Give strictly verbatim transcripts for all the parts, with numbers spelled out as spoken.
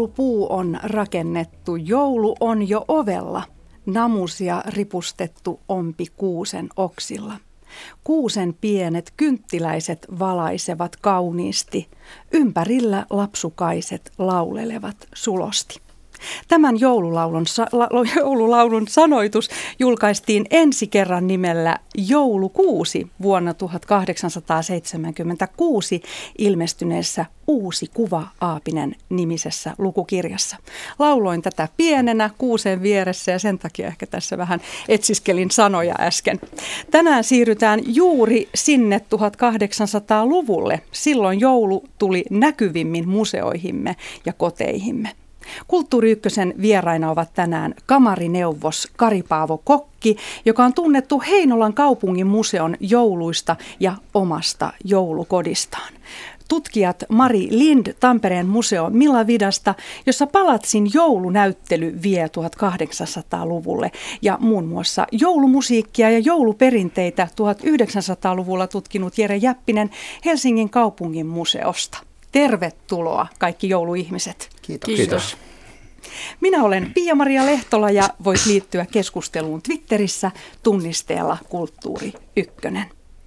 Joulupuu on rakennettu, joulu on jo ovella. Namusia ripustettu ompi kuusen oksilla. Kuusen pienet kynttiläiset valaisevat kauniisti. Ympärillä lapsukaiset laulelevat sulosti. Tämän joululaulun, la, joululaulun sanoitus julkaistiin ensi kerran nimellä Joulukuusi vuonna tuhatkahdeksansataaseitsemänkymmentäkuusi ilmestyneessä Uusi kuva Aapinen nimisessä lukukirjassa. Lauloin tätä pienenä kuusen vieressä ja sen takia ehkä tässä vähän etsiskelin sanoja äsken. Tänään siirrytään juuri sinne tuhatkahdeksansataaluvulle. Silloin joulu tuli näkyvimmin museoihimme ja koteihimme. Kulttuuri Ykkösen vieraina ovat tänään kamarineuvos Kari-Paavo Kokki, joka on tunnettu Heinolan kaupungin museon jouluista ja omasta joulukodistaan. Tutkijat Mari Lind Tampereen museo Millavidasta, jossa Palatsin joulunäyttely vie tuhatkahdeksansataaluvulle, ja muun muassa joulumusiikkia ja jouluperinteitä tuhatyhdeksänsataaluvulla tutkinut Jere Jäppinen Helsingin kaupungin museosta. Tervetuloa kaikki jouluihmiset. Kiitos. Kiitos. Minä olen Pia-Maria Lehtola ja voit liittyä keskusteluun Twitterissä tunnisteella Kulttuuri Ykkönen.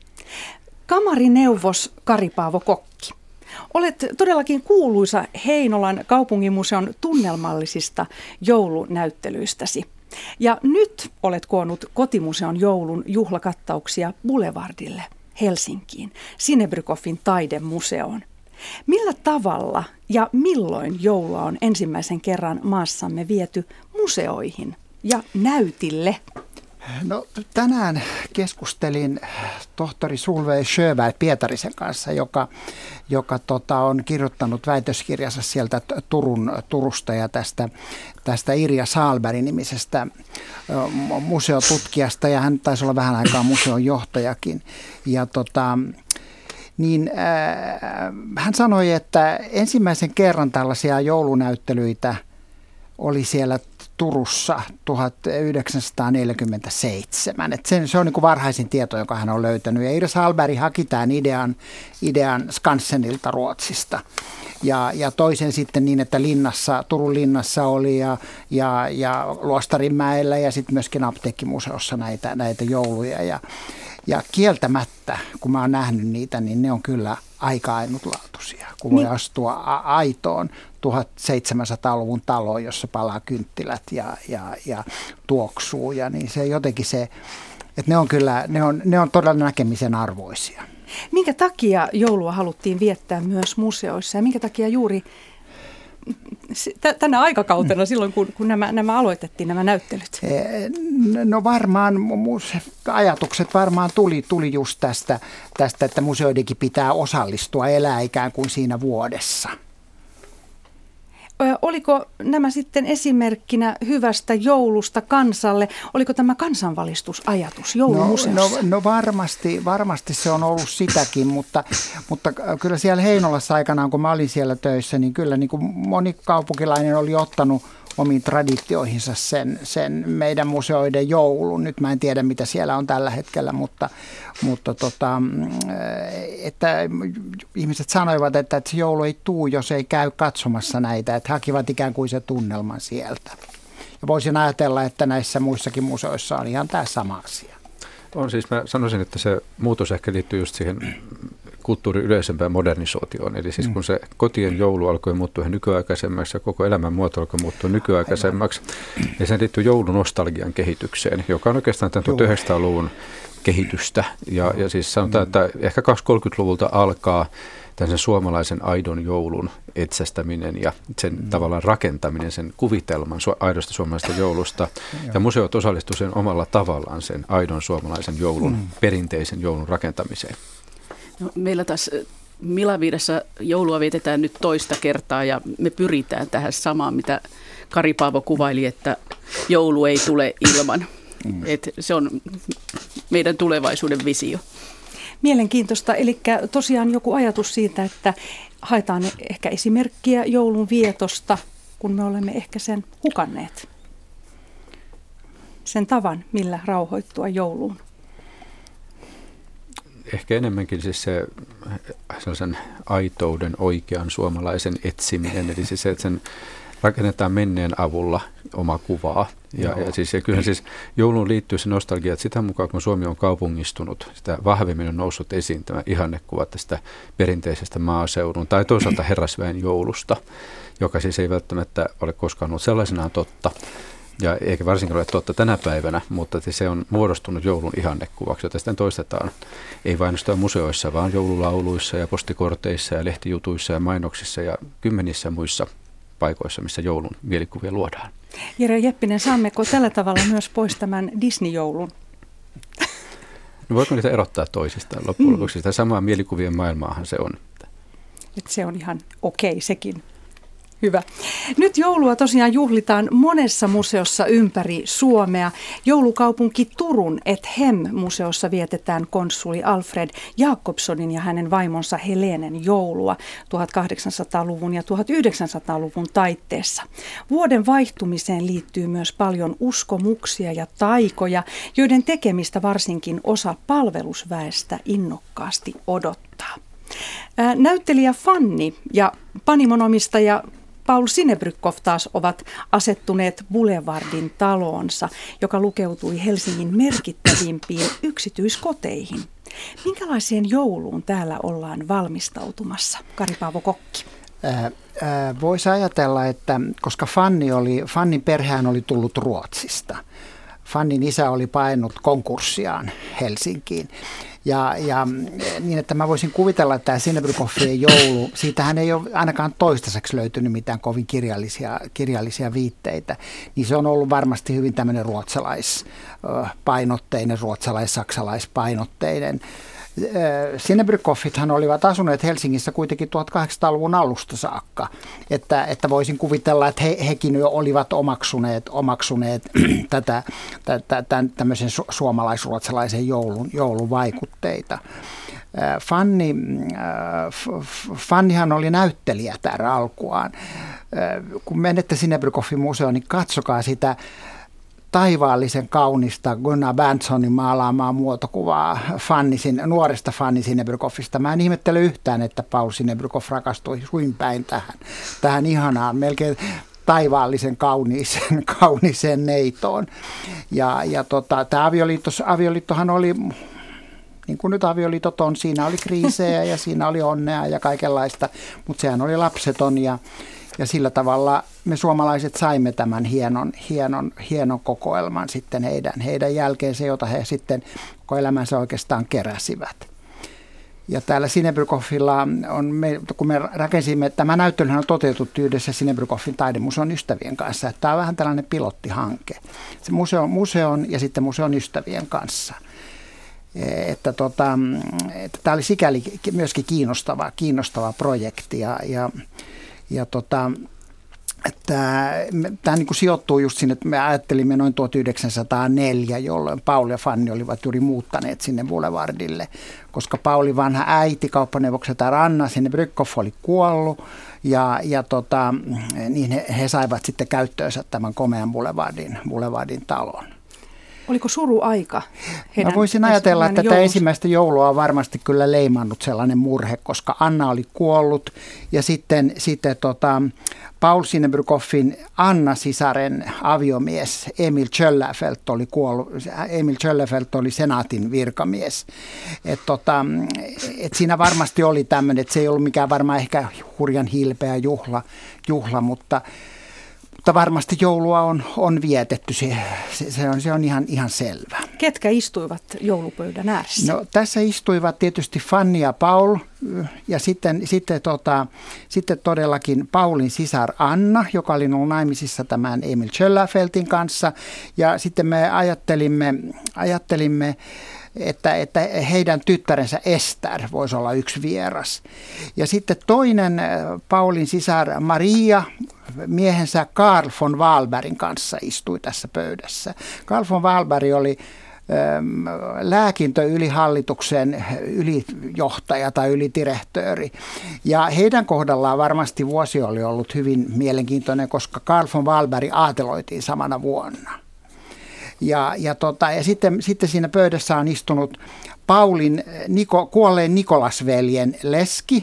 Kamarineuvos Kari-Paavo Kokki. Olet todellakin kuuluisa Heinolan kaupunginmuseon tunnelmallisista joulunäyttelyistäsi. Ja nyt olet koonnut Kotimuseon joulun juhlakattauksia Boulevardille Helsinkiin, Sinebrychoffin taidemuseoon. Millä tavalla ja milloin joulua on ensimmäisen kerran maassamme viety museoihin ja näytille? No, tänään keskustelin tohtori Solveig Sjöberg Pietarisen kanssa, joka, joka tota, on kirjoittanut väitöskirjansa sieltä Turun, Turusta ja tästä, tästä Irja Sahlbergin nimisestä museotutkijasta, ja hän taisi olla vähän aikaa museon johtajakin. Ja tota, niin äh, hän sanoi, että ensimmäisen kerran tällaisia joulunäyttelyitä oli siellä Turussa tuhatyhdeksänsataaneljäkymmentäseitsemän. Et sen, se on niin kuin varhaisin tieto, joka hän on löytänyt. Ja Irja Sahlberg haki tämän idean, idean Skansenilta Ruotsista. Ja, ja toisen sitten niin, että linnassa, Turun linnassa oli ja, ja, ja Luostarinmäellä ja sitten myöskin apteekkimuseossa näitä, näitä jouluja. Ja, ja kieltämättä, kun mä oon nähnyt niitä, niin ne on kyllä aika ainutlaatuisia. Kun voi niin astua a- aitoon tuhatseitsemänsataaluvun taloon, jossa palaa kynttilät ja, ja, ja tuoksuu. Ja niin se jotenkin se, että ne on kyllä, ne on, ne on todella näkemisen arvoisia. Minkä takia joulua haluttiin viettää myös museoissa ja minkä takia juuri tänä aikakautena, silloin kun, kun nämä, nämä aloitettiin, nämä näyttelyt? No varmaan, ajatukset varmaan tuli, tuli just tästä, tästä, että museoidenkin pitää osallistua, elää ikään kuin siinä vuodessa. Oliko nämä sitten esimerkkinä hyvästä joulusta kansalle? Oliko tämä kansanvalistusajatus joulumuseossa? No, no, no varmasti, varmasti se on ollut sitäkin, mutta, mutta kyllä siellä Heinolassa aikanaan, kun mä olin siellä töissä, niin kyllä niin kuin moni kaupunkilainen oli ottanut omiin traditioihinsa sen, sen meidän museoiden joulun. Nyt mä en tiedä, mitä siellä on tällä hetkellä, mutta, mutta tota, että ihmiset sanoivat, että, että se joulu ei tuu, jos ei käy katsomassa näitä, että hakivat ikään kuin se tunnelman sieltä. Ja voisin ajatella, että näissä muissakin museoissa on ihan tämä sama asia. On siis, mä sanoisin, että se muutos ehkä liittyy just siihen kulttuurin yleisempään modernisootioon. Eli siis kun se kotien joulu alkoi muuttua ihan nykyaikaisemmaksi ja koko elämän muoto alkoi muuttua nykyaikaisemmaksi, ja sen liittyy joulunostalgian kehitykseen, joka on oikeastaan tämän tuhatyhdeksänsataaluvun kehitystä. Ja, ja siis sanotaan, että ehkä kaksikymmentä-kolmekymmentäluvulta alkaa tämän suomalaisen aidon joulun etsästäminen ja sen mm. tavallaan rakentaminen, sen kuvitelman su- aidosta suomalaisesta joulusta. Ja museot osallistuu sen omalla tavallaan sen aidon suomalaisen joulun, mm. perinteisen joulun rakentamiseen. No, meillä taas Millavidassa joulua vietetään nyt toista kertaa ja me pyritään tähän samaan, mitä Kari-Paavo kuvaili, että joulu ei tule ilman. Mm. Et se on meidän tulevaisuuden visio. Mielenkiintoista. Eli tosiaan joku ajatus siitä, että haetaan ehkä esimerkkiä joulun vietosta, kun me olemme ehkä sen hukanneet. Sen tavan, millä rauhoittua jouluun. Ehkä enemmänkin siis se sellaisen aitouden oikean suomalaisen etsiminen, eli siis se, että sen rakennetaan menneen avulla oma kuvaa. Ja, ja, siis, ja kyllähän siis jouluun liittyy se nostalgia, että sitä mukaan kun Suomi on kaupungistunut, sitä vahvemmin on noussut esiin tämä ihannekuva tästä perinteisestä maaseudun tai toisaalta herrasväen joulusta, joka siis ei välttämättä ole koskaan ollut sellaisenaan totta. Ja eikä varsinkin ole totta tänä päivänä, mutta se on muodostunut joulun ihannekuvaksi, jota sitten toistetaan ei vain museoissa, vaan joululauluissa ja postikorteissa ja lehtijutuissa ja mainoksissa ja kymmenissä muissa paikoissa, missä joulun mielikuvia luodaan. Jere Jeppinen, saammeko tällä tavalla myös pois tämän Disney-joulun? No voiko niitä erottaa toisistaan loppujen lopuksi? Sitä samaa mielikuvien maailmaahan se on. Että se on ihan okei okay, sekin. Hyvä. Nyt joulua tosiaan juhlitaan monessa museossa ympäri Suomea. Joulukaupunki Turun Et Hem-museossa vietetään konsuli Alfred Jacobsonin ja hänen vaimonsa Helenen joulua tuhatkahdeksansataaluvun ja tuhatyhdeksänsataaluvun taitteessa. Vuoden vaihtumiseen liittyy myös paljon uskomuksia ja taikoja, joiden tekemistä varsinkin osa palvelusväestä innokkaasti odottaa. Näyttelijä Fanni ja panimonomistaja Paul Sinebrychoff taas ovat asettuneet Boulevardin taloonsa, joka lukeutui Helsingin merkittävimpiin yksityiskoteihin. Minkälaiseen jouluun täällä ollaan valmistautumassa? Kari-Paavo Kokki. Äh, äh, Voisi ajatella, että koska Fanni oli, Fannin perhehän oli tullut Ruotsista. Fannin isä oli painut konkurssiaan Helsinkiin. Ja, ja niin, että mä voisin kuvitella, että tämä Sinebrychoffien joulu, siitähän ei ole ainakaan toistaiseksi löytynyt mitään kovin kirjallisia, kirjallisia viitteitä, niin se on ollut varmasti hyvin tämmöinen ruotsalaispainotteinen, ruotsalais-saksalaispainotteinen. Sinebrychoffithan olivat asuneet Helsingissä kuitenkin tuhatkahdeksansataaluvun alusta saakka, että, että voisin kuvitella, että he, hekin jo olivat omaksuneet, omaksuneet tätä, tätä, tämän, tämmöisen su- suomalais-ruotsalaisen joulun, joulun vaikutteita. Fanni, Fannihan oli näyttelijä täällä alkuaan. Kun menette Sinebrychoffin museoon, niin katsokaa sitä taivaallisen kaunista Gunnar Berntsonin maalaamaa muotokuvaa Fanni, nuoresta Fanni Sinebrychoffista. Mä en ihmettele yhtään, että Paul Sinebrychoff rakastui suin päin tähän, tähän ihanaan, melkein taivaallisen kauniiseen, kauniiseen neitoon. Ja, ja tota, tämä avioliitto, avioliittohan oli, niin kuin nyt avioliitot on, siinä oli kriisejä ja siinä oli onnea ja kaikenlaista, mutta sehän oli lapseton ja Ja sillä tavalla me suomalaiset saimme tämän hienon, hienon, hienon kokoelman sitten heidän, heidän jälkeensä, jota he sitten koko elämänsä oikeastaan keräsivät. Ja täällä Sinebrychoffilla on, me, kun me rakensimme, tämä näyttelyhän on toteutettu yhdessä Sinebrychoffin taidemuseon ystävien kanssa. Että tämä on vähän tällainen pilottihanke. Se museon, museon ja sitten museon ystävien kanssa. Että, tota, että tämä oli sikäli myöskin kiinnostava, kiinnostava projekti ja, ja Ja tota, tämä niin kuin sijoittuu just sinne, että me ajattelimme noin tuhatyhdeksänsataaneljä, jolloin Paul ja Fanni olivat juuri muuttaneet sinne Boulevardille, koska Paulin vanha äiti, kauppaneuvoksetar Anna Sinebrychoff oli kuollut ja, ja tota, niin he, he saivat sitten käyttöönsä tämän komean Boulevardin, Boulevardin talon. Oliko suruaika? Mä voisin ajatella, että tätä ensimmäistä joulua on varmasti kyllä leimannut sellainen murhe, koska Anna oli kuollut ja sitten, sitten tota, Paul Sinebrychoffin Anna-sisaren aviomies Emil Schöllerfeldt oli kuollut. Emil Schöllerfeldt oli senaatin virkamies. Et tota, et siinä varmasti oli tämmöinen, että se ei ollut mikään varmaan ehkä hurjan hilpeä juhla, juhla mutta Mutta varmasti joulua on, on vietetty, se, se, on, se on ihan, ihan selvä. Ketkä istuivat joulupöydän ääressä? No, tässä istuivat tietysti Fanni ja Paul ja sitten, sitten, tota, sitten todellakin Paulin sisar Anna, joka oli ollut naimisissa tämän Emil Schöllerfeldtin kanssa. Ja sitten me ajattelimme, ajattelimme Että, että heidän tyttärensä Esther voisi olla yksi vieras. Ja sitten toinen Paulin sisar Maria miehensä Karl von Wahlbergin kanssa istui tässä pöydässä. Karl von Wahlberg oli ähm, lääkintöylihallituksen ylijohtaja tai ylidirektööri. Ja heidän kohdallaan varmasti vuosi oli ollut hyvin mielenkiintoinen, koska Karl von Wahlberg aateloitiin samana vuonna. Ja, ja, tota, ja sitten, sitten siinä pöydässä on istunut Paulin Niko, kuolleen Nikolasveljen leski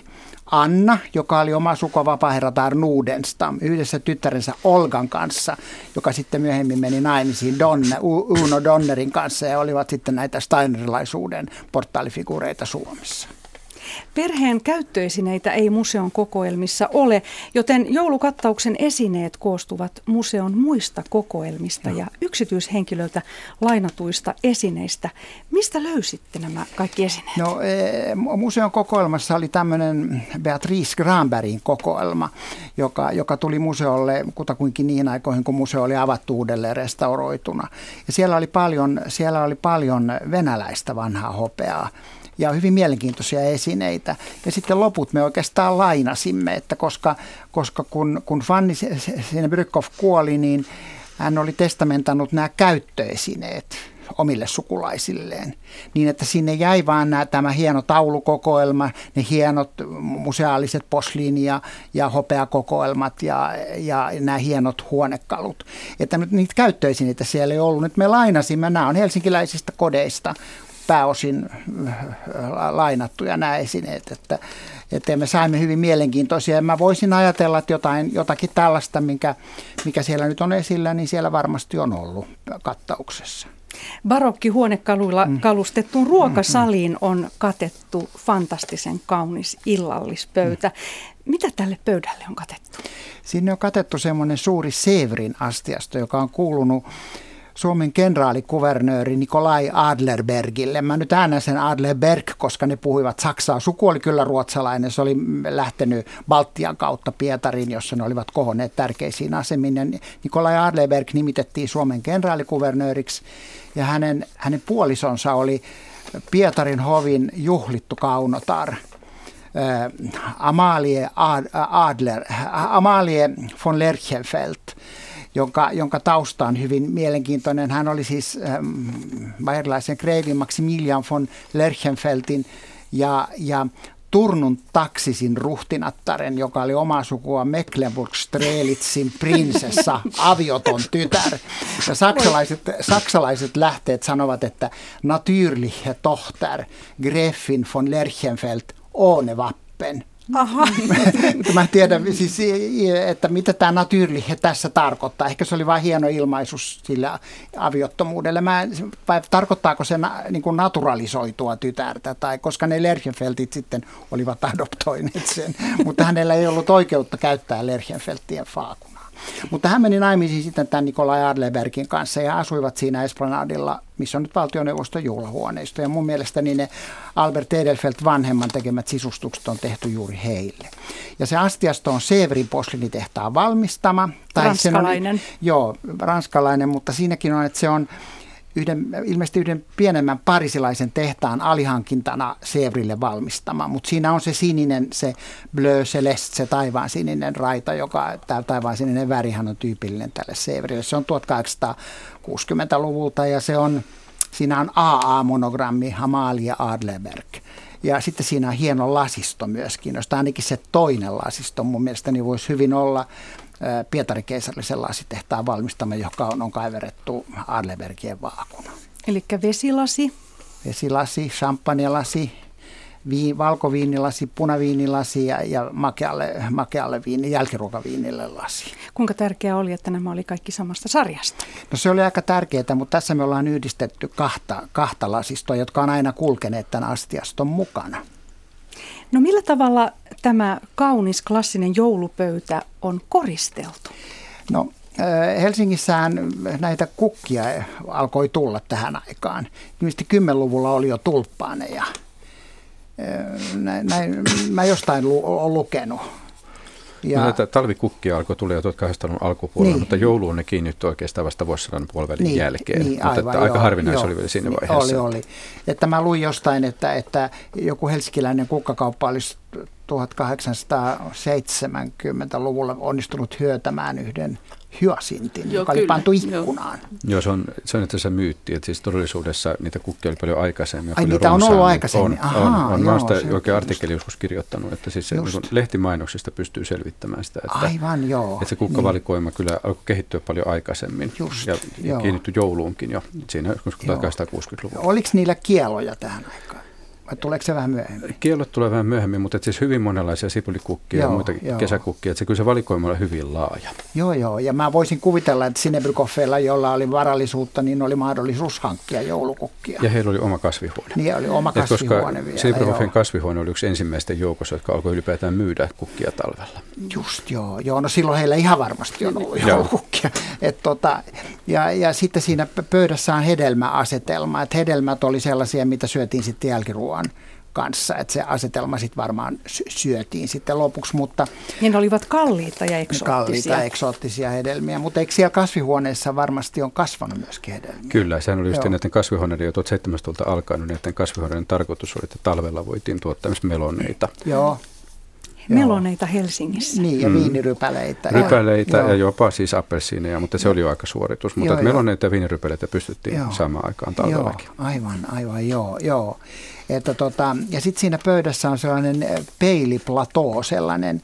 Anna, joka oli oma sukua vapaaherratar Nordenstam, yhdessä tyttärensä Olgan kanssa, joka sitten myöhemmin meni naimisiin Donne, Uno Donnerin kanssa ja olivat sitten näitä steinerilaisuuden portaalifigureita Suomessa. Perheen käyttöesineitä ei museon kokoelmissa ole, joten joulukattauksen esineet koostuvat museon muista kokoelmista ja yksityishenkilöltä lainatuista esineistä. Mistä löysitte nämä kaikki esineet? No, museon kokoelmassa oli tämmöinen Beatrice Granbergin kokoelma, joka, joka tuli museolle kutakuinkin niihin aikoihin, kun museo oli avattu uudelleen restauroituna. Ja siellä oli paljon, siellä oli paljon venäläistä vanhaa hopeaa. Ja hyvin mielenkiintoisia esineitä. Ja sitten loput me oikeastaan lainasimme, että koska, koska kun, kun Fanny Brückhoff kuoli, niin hän oli testamentannut nämä käyttöesineet omille sukulaisilleen. Niin, että sinne jäi vaan nämä, tämä hieno taulukokoelma, ne hienot museaaliset posliini- ja, ja hopeakokoelmat ja, ja nämä hienot huonekalut. Että nyt niitä käyttöesineitä siellä ei ollut. Nyt me lainasimme, nämä on helsinkiläisistä kodeista pääosin lainattuja nämä esineet, että, että me saimme hyvin mielenkiintoisia. Mä voisin ajatella, että jotain, jotakin tällaista, mikä, mikä siellä nyt on esillä, niin siellä varmasti on ollut kattauksessa. Barokkihuonekaluilla kalustettuun ruokasaliin on katettu fantastisen kaunis illallispöytä. Mitä tälle pöydälle on katettu? Sinne on katettu semmoinen suuri Severin astiasto, joka on kuulunut Suomen kenraalikuvernööri Nikolai Adlerbergille. Mä nyt äännän sen Adlerberg, koska ne puhuivat saksaa. Suku oli kyllä ruotsalainen. Se oli lähtenyt Baltian kautta Pietariin, jossa ne olivat kohonneet tärkeisiin asemiin. Nikolai Adlerberg nimitettiin Suomen kenraalikuvernööriksi ja hänen, hänen puolisonsa oli Pietarin hovin juhlittu kaunotar Amalie, Adler, Amalie von Lerchenfeld, Jonka, jonka tausta on hyvin mielenkiintoinen. Hän oli siis ähm, bayerilaisen kreivin Maximilian von Lerchenfeldin ja, ja Turnun taksisin ruhtinattaren, joka oli omaa sukua Mecklenburg-Strelitzin prinsessa, avioton tytär. Ja saksalaiset, saksalaiset lähteet sanovat, että natürliche Tochter, Gräfin von Lerchenfeld, ohne Wappen. Aha. Mutta mä en tiedä, siis, että mitä tämä natürliche tässä tarkoittaa. Ehkä se oli vain hieno ilmaisu sille aviottomuudelle. Mä en, vai tarkoittaako se na, niin kuin naturalisoitua tytärtä, tai koska ne Lerchenfeldit sitten olivat adoptoineet sen. Mutta hänellä ei ollut oikeutta käyttää Lerchenfeldtien vaakunaa. Mutta hän meni naimisiin sitten tämän Nikolai Adlerbergin kanssa ja asuivat siinä Esplanadilla, missä on nyt valtioneuvoston juhlahuoneisto. Ja mun mielestä niin ne Albert Edelfelt vanhemman tekemät sisustukset on tehty juuri heille. Ja se astiasto on Severin posliinitehtaan valmistama. Tai ranskalainen. On, joo, ranskalainen, mutta siinäkin on, että se on yhden, ilmeisesti yhden pienemmän parisilaisen tehtaan alihankintana Severille valmistama, mutta siinä on se sininen, se bleu celeste, se taivaan sininen raita, joka tämä taivaan sininen värihän on tyypillinen tälle Severille. Se on tuhatkahdeksansataakuusikymmentäluvulta ja se on, siinä on A A-monogrammi Amalie Adlerberg. Ja sitten siinä on hieno lasisto myöskin, josta ainakin se toinen lasisto mun mielestäni voisi hyvin olla Pietarin keisarillisen lasitehtaan valmistama, joka on, on kaiverrettu Adlerbergien vaakuna. Eli vesilasi. Vesilasi, champagnelasi, vii, valkoviinilasi, punaviinilasi ja, ja makealle, makealle viini, jälkiruokaviinille lasi. Kuinka tärkeää oli, että nämä oli kaikki samasta sarjasta? No se oli aika tärkeää, mutta tässä me ollaan yhdistetty kahta, kahta lasistoa, jotka on aina kulkeneet tämän astiaston mukana. No millä tavalla tämä kaunis klassinen joulupöytä on koristeltu? No Helsingissähän näitä kukkia alkoi tulla tähän aikaan. Ilmeisesti kymmenluvulla oli jo tulppaaneja. Näin, näin, mä jostain lu, olen lukenut. Ja no näitä talvikukkia alkoi tulla jo tuhatkahdeksansataaluvun alkupuolella, niin, mutta jouluun ne kiinnittyi oikeastaan vasta vuosisadan puolivälin niin, jälkeen. Niin, mutta aivan, aika harvinaisia oli vielä siinä vaiheessa. Oli, oli. Että mä luin jostain, että, että joku helsinkiläinen kukkakauppa olisi tuhatkahdeksansataaseitsemänkymmentäluvulla onnistunut hyötämään yhden hyasintin, joka kyllä oli pantu ikkunaan. Joo, Joo se on se on itse asiassa myytti, että siis todellisuudessa niitä kukkia oli paljon aikaisemmin. Ai niitä on ollut aikaisemmin? On, on, on. Mä oon sitä oikein artikkeli joskus kirjoittanut, että siis se, niin lehtimainoksista pystyy selvittämään sitä, että, aivan, joo. että se kukkavalikoima niin kyllä alkoi kehittyä paljon aikaisemmin. Just, ja joo. kiinnittyi jouluunkin jo siinä joskus tuhatkahdeksansataakuusikymmentäluvulla. Oliko niillä kieloja tähän aikaan? vai tuleeko se vähän myöhemmin? Kiellot tulee vähän myöhemmin, mutta siis hyvin monenlaisia sipulikukkia joo, ja muita joo. kesäkukkia. Että se kyllä se valikoima on hyvin laaja. Joo, joo. Ja mä voisin kuvitella, että Sinebrychoffeilla, jolla oli varallisuutta, niin oli mahdollisuus hankkia joulukukkia. Ja heillä oli oma kasvihuone. Niin, oli oma kasvihuone vielä. Sinebrychoffin kasvihuone oli yksi ensimmäisten joukossa, jotka alkoi ylipäätään myydä kukkia talvella. Just joo. Joo, no silloin heillä ihan varmasti on ollut joulukukkia. Et tota, ja, ja sitten siinä pöydässä on hedelmäasetelma. Että hedelmät oli sellaisia, mitä syötiin sitten jälkiruoan kanssa, että se asetelma sitten varmaan syötiin sitten lopuksi, mutta... Ja ne olivat kalliita ja eksoottisia. Kalliita ja eksoottisia hedelmiä, mutta eikö siellä kasvihuoneessa varmasti on kasvanut myöskin hedelmiä? Kyllä, sehän oli just näiden kasvihuoneiden jo tuhatseitsemänsataalta alkanut, näiden kasvihuoneiden tarkoitus oli, että talvella voitiin tuottaa myös meloneita. Joo. Meloneita Helsingissä. Niin, ja viinirypäleitä. Rypäleitä ja, ja jopa siis appelsiineja, mutta se oli jo aika suoritus. Mutta joo, meloneita ja viinirypäleitä pystyttiin joo. saamaan aikaan talvellakin. Joo, aivan, aivan, joo, joo. Että tota, ja sitten siinä pöydässä on sellainen peiliplatoo, sellainen,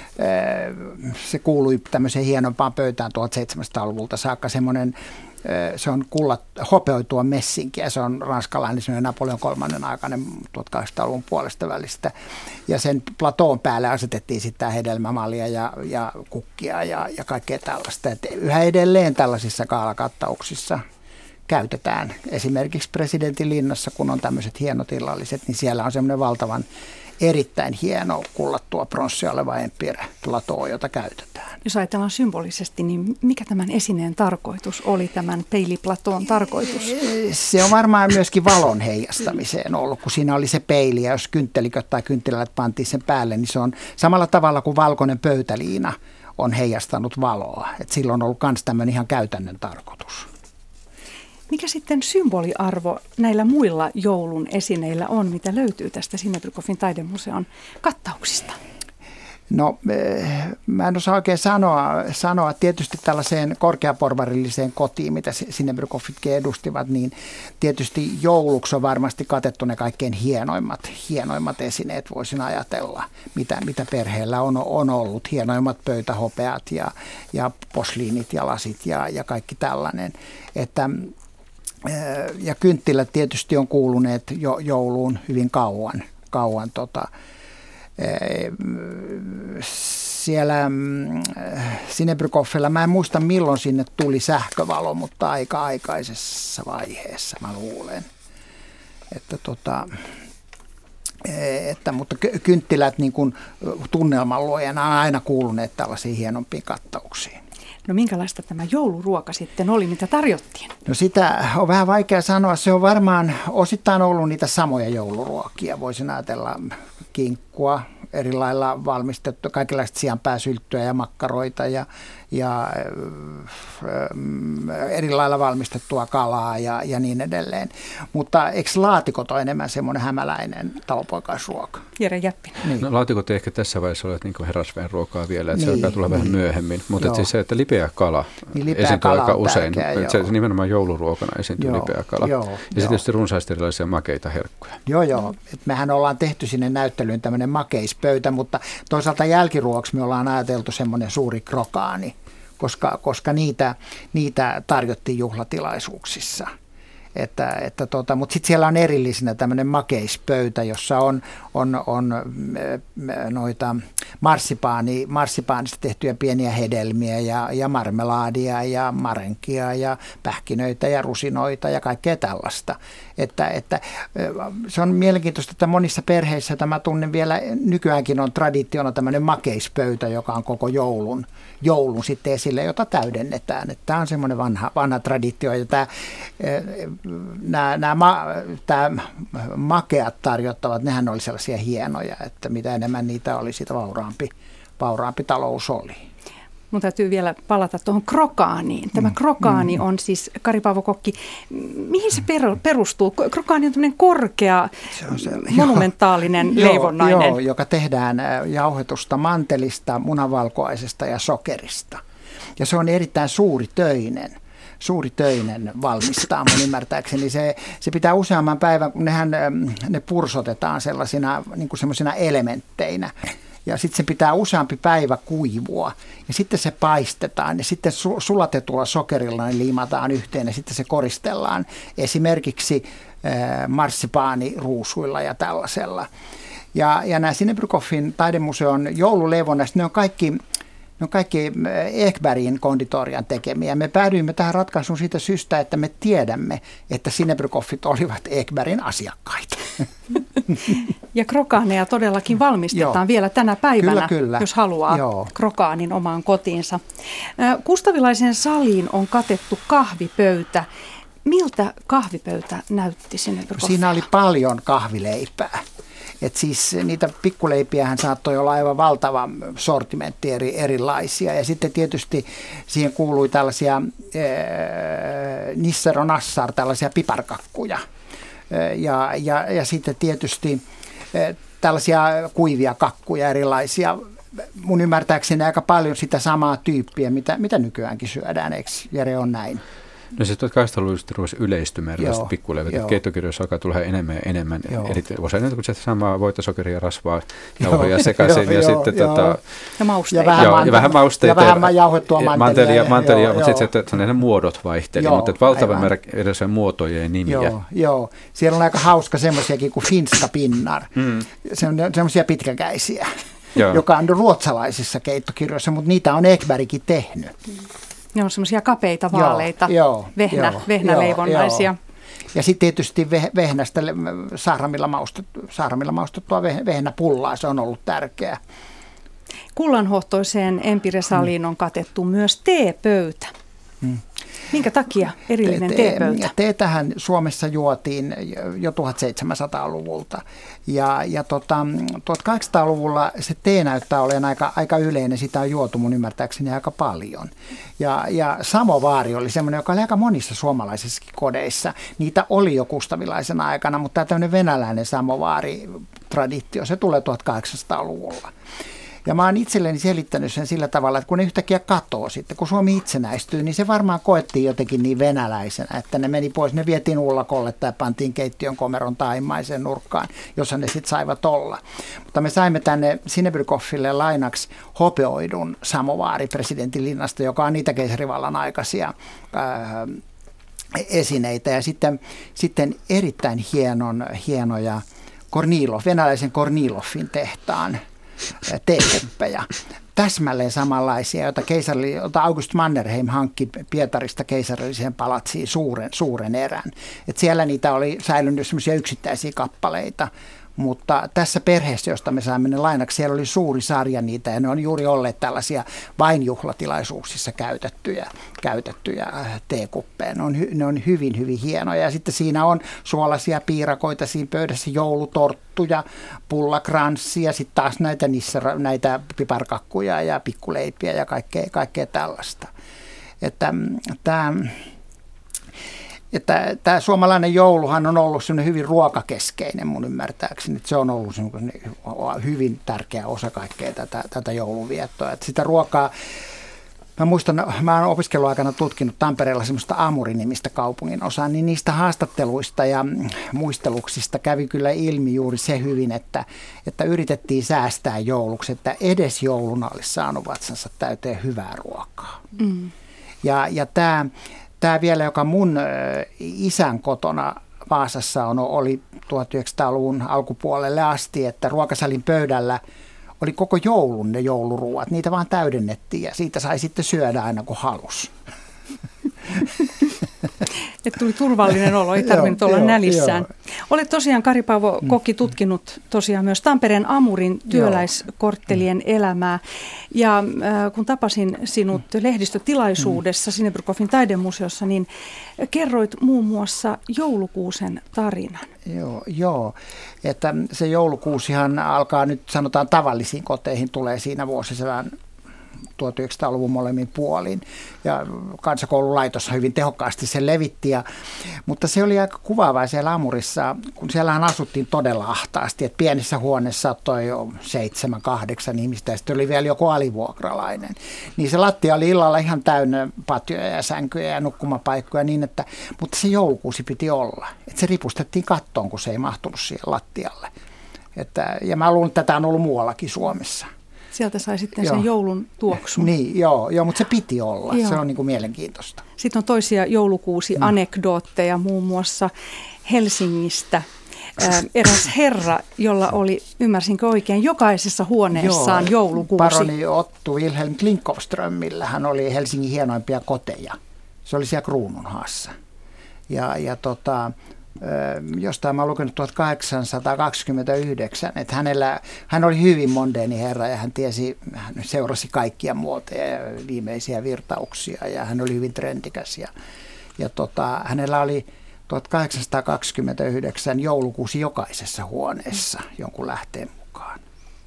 se kuului tämmöiseen hienompaan pöytään tuhatseitsemänsataaluvulta saakka, semmoinen, se on kullat, hopeoitua messinkiä, se on ranskalainen, semmoinen Napoleon kolmannen aikainen tuhatkahdeksansataaluvun puolesta välistä. Ja sen platoon päälle asetettiin sitten hedelmämalia ja, ja kukkia ja, ja kaikkea tällaista. Et yhä edelleen tällaisissa gaalakattauksissa käytetään. Esimerkiksi presidentin linnassa, kun on tämmöiset hienot illalliset, niin siellä on semmoinen valtavan erittäin hieno kullattua pronssia oleva Empire-platoo, jota käytetään. Jos ajatellaan symbolisesti, niin mikä tämän esineen tarkoitus oli, tämän peiliplatoon tarkoitus? Se on varmaan myöskin valon heijastamiseen ollut, kun siinä oli se peili, ja jos kyntteliköt tai kynttilät pantiin sen päälle, niin se on samalla tavalla kuin valkoinen pöytäliina on heijastanut valoa. Et silloin on ollut myös tämmöinen ihan käytännön tarkoitus. Mikä sitten symboliarvo näillä muilla joulun esineillä on, mitä löytyy tästä Sinebrychoffin taidemuseon kattauksista? No, mä en osaa oikein sanoa. sanoa. Tietysti tällaiseen korkeaporvarilliseen kotiin, mitä Sinebrychoffitkin edustivat, niin tietysti jouluksi on varmasti katettu ne kaikkein hienoimmat, hienoimmat esineet, voisin ajatella, mitä, mitä perheellä on, on ollut. Hienoimmat pöytähopeat ja, ja posliinit ja lasit ja, ja kaikki tällainen. Että ja kynttilät tietysti on kuuluneet jo jouluun hyvin kauan. kauan tota. Siellä Sinebrychoffilla, mä en muista milloin sinne tuli sähkövalo, mutta aika aikaisessa vaiheessa mä luulen. Että tota, että, mutta kynttilät niin kuin tunnelman luojana on aina kuuluneet tällaisiin hienompiin kattauksiin. No minkälaista tämä jouluruoka sitten oli, mitä tarjottiin? No sitä on vähän vaikea sanoa. Se on varmaan osittain ollut niitä samoja jouluruokia. Voisin ajatella kinkkua, eri lailla valmistettu, kaikenlaista sianpääsylttyä ja makkaroita ja, ja äh, eri lailla valmistettua kalaa ja, ja niin edelleen. Mutta eikö laatikot ole enemmän semmoinen hämäläinen talonpoikaisruoka? Jere Jäppinen. Niin. No, laatikot ei ehkä tässä vaiheessa ole niin herrasväen ruokaa vielä, että niin, se alkaa tulla niin vähän myöhemmin. Mutta et siis se, että lipeä kala niin, esiintyy aika usein. Tärkeä, se nimenomaan jouluruokana esiintyy joo, lipeä kala. Joo, ja sitten tietysti runsaasti erilaisia makeita herkkuja. Joo, joo. Et mehän ollaan tehty sinne näyttelyyn tämmöinen makeispöytä, mutta toisaalta jälkiruoksi me ollaan ajateltu semmoinen suuri krokaani, koska, koska niitä, niitä tarjottiin juhlatilaisuuksissa. Että, että tota, mutta sitten siellä on erillisenä tämmöinen makeispöytä, jossa on, on, on noita marssipaani, marssipaanista tehtyjä pieniä hedelmiä ja, ja marmelaadia ja marenkia ja pähkinöitä ja rusinoita ja kaikkea tällaista. Että, että, se on mielenkiintoista, että monissa perheissä tämä tunnen vielä nykyäänkin on traditiona tämmöinen makeispöytä, joka on koko joulun, joulun sitten esille, jota täydennetään. Että tämä on semmoinen vanha, vanha traditio ja tämä Nämä, nämä tämä makeat tarjottavat, nehän oli sellaisia hienoja, että mitä enemmän niitä oli, sitä vauraampi, vauraampi talous oli. Mun täytyy vielä palata tuohon krokaaniin. Tämä krokaani on siis, Kari Paavo Kokki, mihin se perustuu? Krokaani on tämmöinen korkea, se on se, monumentaalinen joo, leivonnainen. Joo, joka tehdään jauhetusta mantelista, munavalkoisesta ja sokerista. Ja se on erittäin suuritöinen. suuritöinen valmistaa, mun ymmärtääkseni. Se, se pitää useamman päivän, kun nehän, ne pursotetaan sellaisina niin kuin semmoisina elementteinä. Ja sitten se pitää useampi päivä kuivua. Ja sitten se paistetaan ja sitten su- sulatetulla sokerilla ne liimataan yhteen ja sitten se koristellaan esimerkiksi marssipaaniruusuilla ja tällaisella. Ja, ja nämä Sinebrychoffin taidemuseon joululeivonnaiset, ne on kaikki, ne on kaikki Ekbergin konditorian tekemiä. Me päädyimme tähän ratkaisuun siitä syystä, että me tiedämme, että Sinebrychoffit olivat Ekbergin asiakkaita. Ja krokaaneja todellakin valmistetaan Joo. vielä tänä päivänä, kyllä, kyllä. jos haluaa Joo. krokaanin omaan kotiinsa. Kustavilaisen saliin on katettu kahvipöytä. Miltä kahvipöytä näytti Sinebrychoffilla? Siinä oli paljon kahvileipää. Et siis niitä pikkuleipiähän saattoi olla aivan valtava sortimentti eri, erilaisia. Ja sitten tietysti siihen kuului tällaisia äh, Nisser Nassar, tällaisia piparkakkuja. Ja, ja, ja sitten tietysti äh, tällaisia kuivia kakkuja erilaisia. Mun ymmärtääkseni aika paljon sitä samaa tyyppiä, mitä, mitä nykyäänkin syödään. Eikö Jere on näin? No se tuhatkahdeksansataaluvulla ruvesi yleistymään erilaiset pikkuleivät. Keittiökirjoissa alkaa tulla enemmän ja enemmän. Joo. Eli usein kuin se samaa voita, sokeria, rasvaa, jauhoja sekaisin ja joo, sitten joo. Tota, ja mausteita. Ja vähän, joo, ja vähän mausteita. Ja vähän jauhettua mantelia. mantelia, mantelia mutta sitten että ne muodot vaihteli, joo, mutta valtavan määrä erilaisia muotoja ja nimiä. Joo, joo. Siellä on aika hauska semmoisiakin kuin finska pinnar. Mm. Se on semmoisia pitkäkäisiä, joo. joka on ruotsalaisissa keittokirjoissa, mutta niitä on Ekbergkin tehnyt. Ne on semmoisia kapeita, vaaleita, joo, vehnä, joo, vehnäleivonnaisia. Joo. Ja sitten tietysti vehnästä, saaramilla maustettua, saaramilla maustettua vehnäpullaa, se on ollut tärkeää. Kullanhohtoiseen Empire-saliin on katettu myös teepöytä. Hmm. Minkä takia erillinen te, teepöytä? Teetähän Suomessa juotiin jo tuhatseitsemänsataaluvulta ja, ja tota, tuhatkahdeksansataaluvulla se tee näyttää olevan aika, aika yleinen, sitä on juotu mun ymmärtääkseni aika paljon. Ja, ja samovaari oli semmoinen, joka oli aika monissa suomalaisissakin kodeissa. Niitä oli jo kustavilaisen aikana, mutta tämä tämmöinen venäläinen samovaari-traditio, se tulee tuhatkahdeksansataaluvulla. Ja mä oon itselleni selittänyt sen sillä tavalla, että kun ne yhtäkkiä katoo sitten, kun Suomi itsenäistyy, niin se varmaan koettiin jotenkin niin venäläisenä, että ne meni pois, ne vietiin ullakolle tai pantiin keittiön komeron taimaisen nurkkaan, jossa ne sitten saivat olla. Mutta me saimme tänne Sinebrychoffille lainaksi hopeoidun samovaari presidentin linnasta, joka on niitä keisarivallan aikaisia ää, esineitä. Ja sitten, sitten erittäin hienon, hienoja Kornilov, venäläisen Kornilovin tehtaan teekuppejä. Täsmälleen samanlaisia, joita, keisari, joita August Mannerheim hankki Pietarista keisaralliseen palatsiin suuren, suuren erän. Et siellä niitä oli säilynyt sellaisia yksittäisiä kappaleita, mutta tässä perheessä, josta me saimme ne lainaksi, siellä oli suuri sarja niitä ja ne on juuri olleet tällaisia vain juhlatilaisuuksissa käytettyjä, käytettyjä teekuppeja. Ne on, ne on hyvin, hyvin hienoja ja sitten siinä on suolaisia piirakoita siinä pöydässä, joulutorttuja, pullakranssia, sitten taas näitä, niissä, näitä piparkakkuja ja pikkuleipiä ja kaikkea, kaikkea tällaista. Että tämä... Että tämä suomalainen jouluhan on ollut semmoinen hyvin ruokakeskeinen mun ymmärtääkseni. Että se on ollut hyvin tärkeä osa kaikkea tätä, tätä jouluviettoa. Että sitä ruokaa, mä muistan, mä olen opiskeluaikana tutkinut Tampereella semmoista Amuri-nimistä kaupungin osaa, niin niistä haastatteluista ja muisteluksista kävi kyllä ilmi juuri se hyvin, että, että yritettiin säästää jouluksi, että edes jouluna olisi saanut vatsansa täyteen hyvää ruokaa. Mm. Ja, ja tämä... Tämä vielä, joka mun isän kotona Vaasassa on, oli tuhatyhdeksänsataaluvun alkupuolelle asti, että ruokasalin pöydällä oli koko joulun ne jouluruuat. Niitä vaan täydennettiin ja siitä sai sitten syödä aina kun halusi. Että tuli turvallinen olo, ei tarvinnut olla nälissään. Olet tosiaan, Kari-Paavo Kokki, tutkinut tosiaan myös Tampereen Amurin työläiskorttelien elämää. Ja äh, kun tapasin sinut lehdistötilaisuudessa Sinebrychoffin taidemuseossa, niin kerroit muun muassa joulukuusen tarinan. Joo, joo, että se joulukuusihan alkaa nyt sanotaan tavallisiin koteihin, tulee siinä vuosisadan tuhatyhdeksänsataaluvun molemmin puolin ja kansakoululaitos hyvin tehokkaasti sen levitti. Ja, mutta se oli aika kuvaavaa siellä Amurissa, kun siellähän asuttiin todella ahtaasti, että pienissä huoneissa saattoi jo seitsemän, kahdeksan ihmistä ja sitten oli vielä joku alivuokralainen. Niin se lattia oli illalla ihan täynnä patjoja ja sänkyjä ja nukkumapaikkoja niin, että, mutta se joulukuusi piti olla. Että se ripustettiin kattoon, kun se ei mahtunut siihen lattialle. Että, ja mä luulen, että tätä on ollut muuallakin Suomessa. Sieltä sai sitten Joo. sen joulun tuoksun. Niin, joo, joo, mutta se piti olla. Joo. Se on niin kuin mielenkiintoista. Sitten on toisia joulukuusi-anekdootteja, muun muassa Helsingistä. Ää, eräs herra, jolla oli, ymmärsinkö oikein, jokaisessa huoneessaan Joo, joulukuusi. Paroni Otto Wilhelm Klinckowströmillä hän oli Helsingin hienoimpia koteja. Se oli siellä Kruununhaassa. Ja, ja tota, jostain mä olen lukenut tuhatkahdeksansataakaksikymmentäyhdeksän, että hänellä, hän oli hyvin mondeeni herra ja hän tiesi, hän seurasi kaikkia muoteja ja viimeisiä virtauksia ja hän oli hyvin trendikäs. Ja, ja tota, hänellä oli tuhatkahdeksansataakaksikymmentäyhdeksän joulukuusi jokaisessa huoneessa jonkun lähteen mukaan.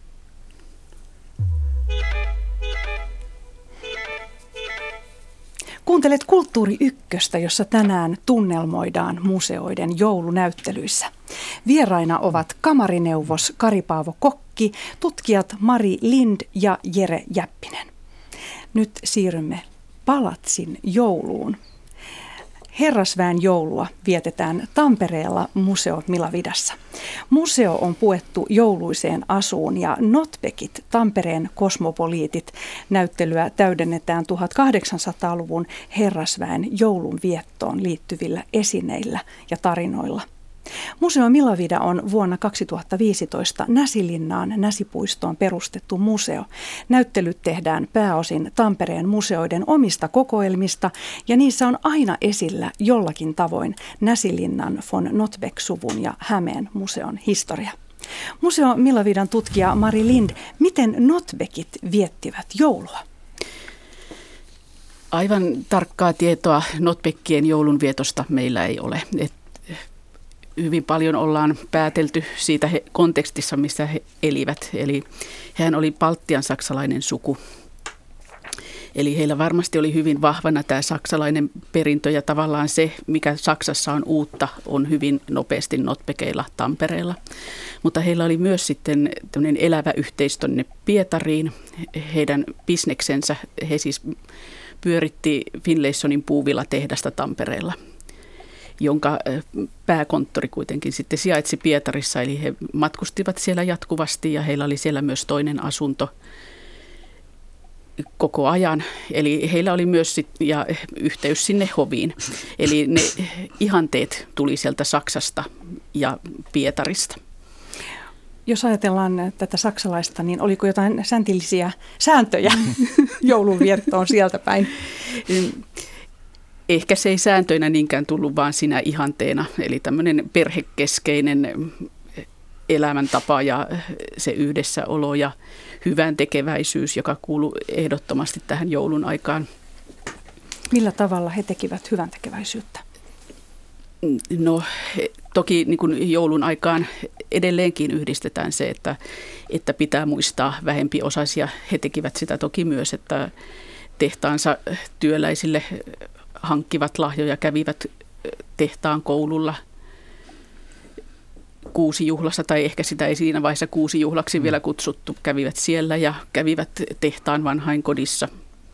Kuuntelet Kulttuuri Ykköstä, jossa tänään tunnelmoidaan museoiden joulunäyttelyissä. Vieraina ovat kamarineuvos Kari-Paavo Kokki, tutkijat Mari Lind ja Jere Jäppinen. Nyt siirrymme Palatsin jouluun. Herrasväen joulua vietetään Tampereella Museo Milavidassa. Museo on puettu jouluiseen asuun ja Notbekit, Tampereen kosmopoliitit, näyttelyä täydennetään tuhatkahdeksansataaluvun herrasväen joulun viettoon liittyvillä esineillä ja tarinoilla. Museo Milavida on vuonna kaksituhattaviisitoista Näsilinnaan Näsipuistoon perustettu museo. Näyttelyt tehdään pääosin Tampereen museoiden omista kokoelmista ja niissä on aina esillä jollakin tavoin Näsilinnan von Notbeck-suvun ja Hämeen museon historia. Museo Milavidan tutkija Mari Lind, miten Notbeckit viettivät joulua? Aivan tarkkaa tietoa Notbeckien joulunvietosta meillä ei ole. Et hyvin paljon ollaan päätelty siitä he, kontekstissa, missä he elivät. Eli hän oli baltian saksalainen suku. Eli heillä varmasti oli hyvin vahvana tämä saksalainen perintö ja tavallaan se, mikä Saksassa on uutta, on hyvin nopeasti Notbeckeilla Tampereella. Mutta heillä oli myös sitten tämmöinen elävä yhteys tuonne Pietariin. Heidän bisneksensä, he siis pyöritti Finlaysonin puuvillatehdasta Tampereella, jonka pääkonttori kuitenkin sitten sijaitsi Pietarissa, eli he matkustivat siellä jatkuvasti ja heillä oli siellä myös toinen asunto koko ajan. Eli heillä oli myös sit, ja yhteys sinne hoviin. Eli ne ihanteet tuli sieltä Saksasta ja Pietarista. Jos ajatellaan tätä saksalaista, niin oliko jotain säntillisiä sääntöjä joulunviettoon sieltä päin? Ehkä se ei sääntöinä niinkään tullut, vaan sinä ihanteena, eli tämmöinen perhekeskeinen elämäntapa ja se yhdessäolo ja hyvän tekeväisyys, joka kuului ehdottomasti tähän joulun aikaan. Millä tavalla he tekivät hyvän tekeväisyyttä? No toki niin kuin joulun aikaan edelleenkin yhdistetään se, että, että pitää muistaa vähempiosaisia. He tekivät sitä toki myös, että tehtaansa työläisille hankkivat lahjoja, kävivät tehtaan koululla kuusijuhlassa, tai ehkä sitä ei siinä vaiheessa kuusijuhlaksi vielä kutsuttu, kävivät siellä ja kävivät tehtaan vanhainkodissa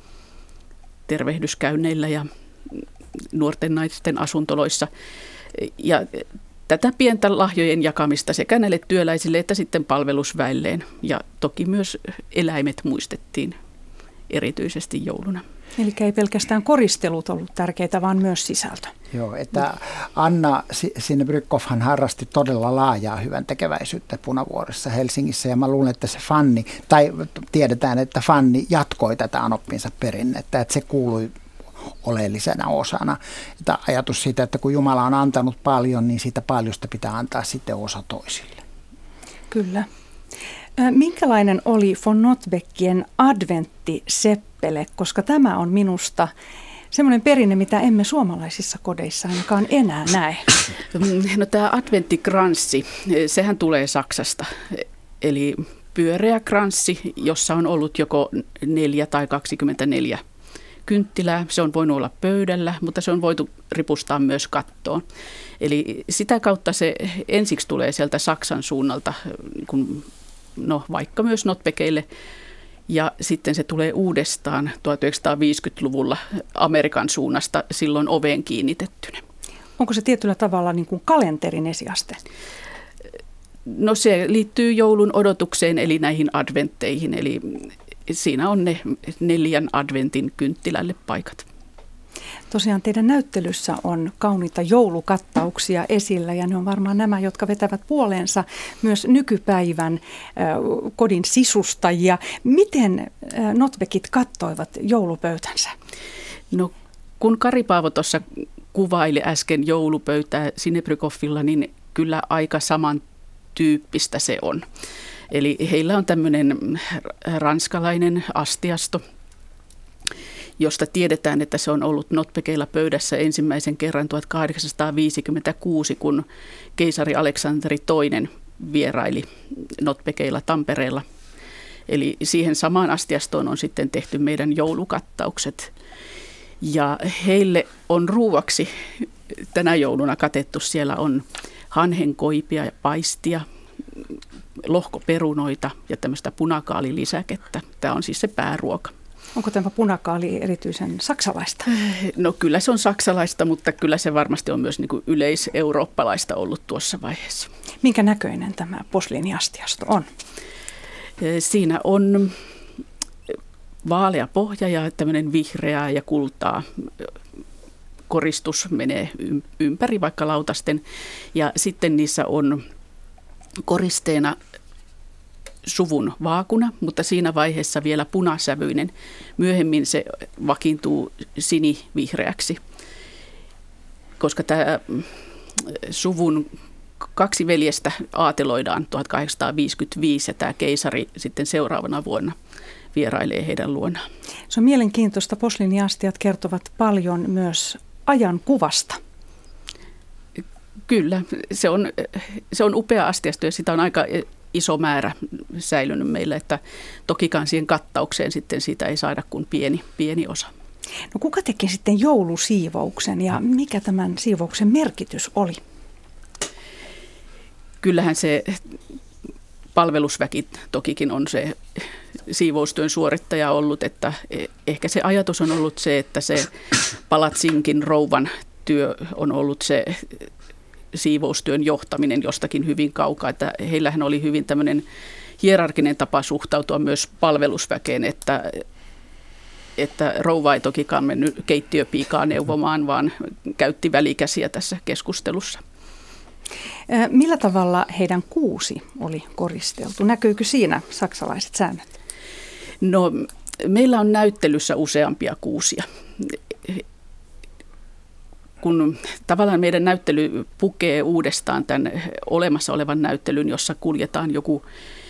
tervehdyskäynneillä ja nuorten naisten asuntoloissa. Ja tätä pientä lahjojen jakamista sekä näille työläisille että sitten palvelusväilleen. Ja toki myös eläimet muistettiin erityisesti jouluna. Eli ei pelkästään koristelut ollut tärkeitä, vaan myös sisältö. Joo, että Anna Sinne-Bryckhoffhan harrasti todella laajaa hyvän tekeväisyyttä Punavuoressa Helsingissä, ja mä luulen, että se Fanni, tai tiedetään, että Fanni jatkoi tätä anoppinsa perinnettä, että se kuului oleellisena osana. Että ajatus siitä, että kun Jumala on antanut paljon, niin siitä paljosta pitää antaa sitten osa toisille. Kyllä. Minkälainen oli von Notbeckien adventtiseppele, koska tämä on minusta semmoinen perinne, mitä emme suomalaisissa kodeissa ainakaan enää näe. No tämä adventtikranssi, sehän tulee Saksasta, eli pyöreä kranssi, jossa on ollut joko neljä tai kaksikymmentäneljä kynttilää. Se on voinut olla pöydällä, mutta se on voitu ripustaa myös kattoon. Eli sitä kautta se ensiksi tulee sieltä Saksan suunnalta, kun no vaikka myös Notbeckeille, ja sitten se tulee uudestaan tuhatyhdeksänsataaviisikymmentäluvulla Amerikan suunnasta silloin oveen kiinnitettynä. Onko se tietyllä tavalla niin kuin kalenterin esiaste? No se liittyy joulun odotukseen eli näihin adventteihin, eli siinä on ne neljän adventin kynttilälle paikat. Tosiaan teidän näyttelyssä on kauniita joulukattauksia esillä ja ne on varmaan nämä, jotka vetävät puoleensa myös nykypäivän kodin sisustajia. Miten Notvekit kattoivat joulupöytänsä? No kun Kari Paavo tuossa kuvaili äsken joulupöytää Sinebrykoffilla, niin kyllä aika samantyyppistä se on. Eli heillä on tämmöinen ranskalainen astiasto, josta tiedetään, että se on ollut Notbekeilla pöydässä ensimmäisen kerran tuhatkahdeksansataaviisikymmentäkuusi, kun keisari Aleksanteri toinen vieraili Notbekeilla Tampereella. Eli siihen samaan astiastoon on sitten tehty meidän joulukattaukset. Ja heille on ruuaksi tänä jouluna katettu. Siellä on hanhenkoipia ja paistia, lohkoperunoita ja tämmöistä punakaalilisäkettä. Tämä on siis se pääruoka. Onko tämä punakaali erityisen saksalaista? No kyllä se on saksalaista, mutta kyllä se varmasti on myös niin kuin yleiseurooppalaista ollut tuossa vaiheessa. Minkä näköinen tämä posliiniastiasto on? Siinä on vaalea pohja ja tämmöinen vihreää ja kultaa. Koristus menee ympäri vaikka lautasten ja sitten niissä on koristeena suvun vaakuna, mutta siinä vaiheessa vielä punasävyinen. Myöhemmin se vakiintuu sinivihreäksi, koska tämä suvun kaksi veljestä aateloidaan tuhatkahdeksansataaviisikymmentäviisi ja tämä keisari sitten seuraavana vuonna vierailee heidän luonaan. Se on mielenkiintoista. Posliiniastiat kertovat paljon myös ajan kuvasta. Kyllä, se on, se on upea astiasto ja sitä on aika iso määrä säilynyt meillä, että tokikaan siihen kattaukseen sitten siitä ei saada kuin pieni, pieni osa. No kuka teki sitten joulusiivouksen ja mikä tämän siivouksen merkitys oli? Kyllähän se palvelusväki tokikin on se siivoustyön suorittaja ollut, että ehkä se ajatus on ollut se, että se palatsinkin rouvan työ on ollut se siivoustyön johtaminen jostakin hyvin kaukaa, että heillähän oli hyvin tämmöinen hierarkinen tapa suhtautua myös palvelusväkeen, että, että rouva ei tokikaan mennyt keittiöpiikaa neuvomaan, vaan käytti välikäsiä tässä keskustelussa. Millä tavalla heidän kuusi oli koristeltu? Näkyykö siinä saksalaiset säännöt? No, meillä on näyttelyssä useampia kuusia. Kun tavallaan meidän näyttely pukee uudestaan tämän olemassa olevan näyttelyn, jossa kuljetaan joku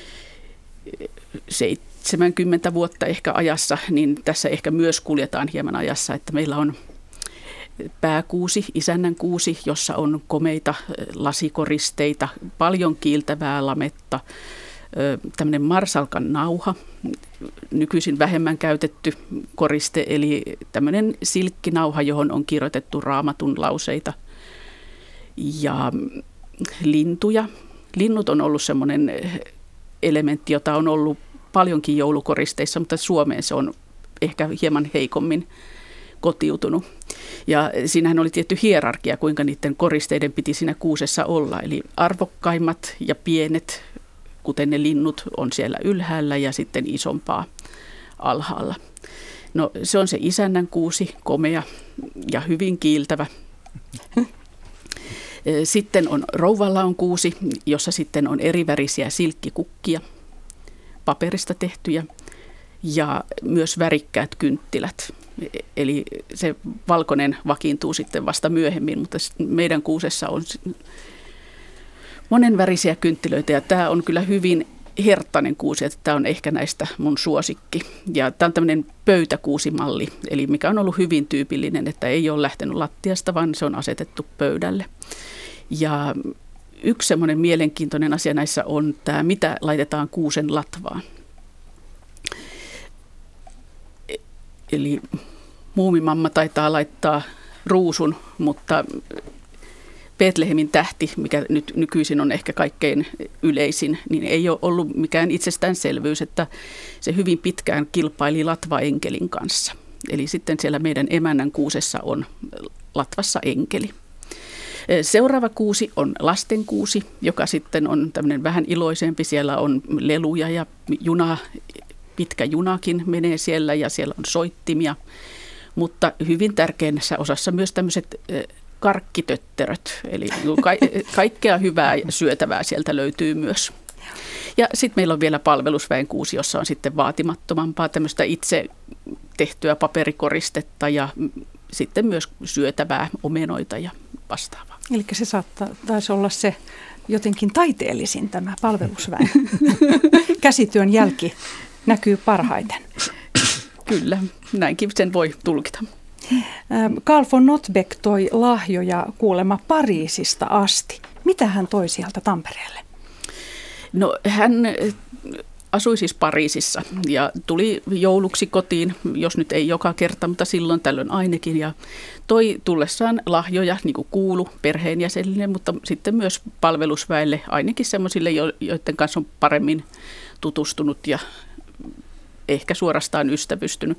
seitsemänkymmentä vuotta ehkä ajassa, niin tässä ehkä myös kuljetaan hieman ajassa, että meillä on pääkuusi, isännän kuusi, jossa on komeita lasikoristeita, paljon kiiltävää lametta, tämmöinen marsalkan nauha, nykyisin vähemmän käytetty koriste, eli tämmöinen silkkinauha, johon on kirjoitettu raamatun lauseita ja lintuja. Linnut on ollut semmoinen elementti, jota on ollut paljonkin joulukoristeissa, mutta Suomeen se on ehkä hieman heikommin kotiutunut. Ja siinähän oli tietty hierarkia, kuinka niiden koristeiden piti siinä kuusessa olla, eli arvokkaimmat ja pienet, kuten ne linnut, on siellä ylhäällä ja sitten isompaa alhaalla. No se on se isännän kuusi, komea ja hyvin kiiltävä. Sitten on rouvalla on kuusi, jossa sitten on erivärisiä silkkikukkia, paperista tehtyjä ja myös värikkäät kynttilät. Eli se valkoinen vakiintuu sitten vasta myöhemmin, mutta meidän kuusessa on monenvärisiä kynttilöitä ja tämä on kyllä hyvin herttainen kuusi, että tämä on ehkä näistä mun suosikki. Ja tämä on tämmöinen pöytäkuusimalli, eli mikä on ollut hyvin tyypillinen, että ei ole lähtenyt lattiasta, vaan se on asetettu pöydälle. Ja yksi semmoinen mielenkiintoinen asia näissä on tämä, mitä laitetaan kuusen latvaan. Eli muumimamma taitaa laittaa ruusun, mutta Betlehemin tähti, mikä nyt nykyisin on ehkä kaikkein yleisin, niin ei ole ollut mikään itsestäänselvyys, että se hyvin pitkään kilpaili latvaenkelin kanssa. Eli sitten siellä meidän emännän kuusessa on latvassa enkeli. Seuraava kuusi on lastenkuusi, joka sitten on tämmöinen vähän iloisempi. Siellä on leluja ja juna, pitkä junakin menee siellä ja siellä on soittimia. Mutta hyvin tärkeässä osassa myös tämmöiset karkkitötteröt, eli ka- kaikkea hyvää syötävää sieltä löytyy myös. Ja sitten meillä on vielä palvelusväen kuusi, jossa on sitten vaatimattomampaa tämmöistä itse tehtyä paperikoristetta ja sitten myös syötävää, omenoita ja vastaavaa. Eli se saattaa, taisi olla se jotenkin taiteellisin tämä palvelusväen. Käsityön jälki näkyy parhaiten. Kyllä, näinkin sen voi tulkita. Carl von Nothbeck toi lahjoja kuulemma Pariisista asti. Mitä hän toi sieltä Tampereelle? No hän asui siis Pariisissa ja tuli jouluksi kotiin, jos nyt ei joka kerta, mutta silloin tällöin ainakin. Ja toi tullessaan lahjoja, niin kuin kuulu perheenjäsenille, mutta sitten myös palvelusväelle, ainakin semmoisille, joiden kanssa on paremmin tutustunut ja ehkä suorastaan ystävystynyt.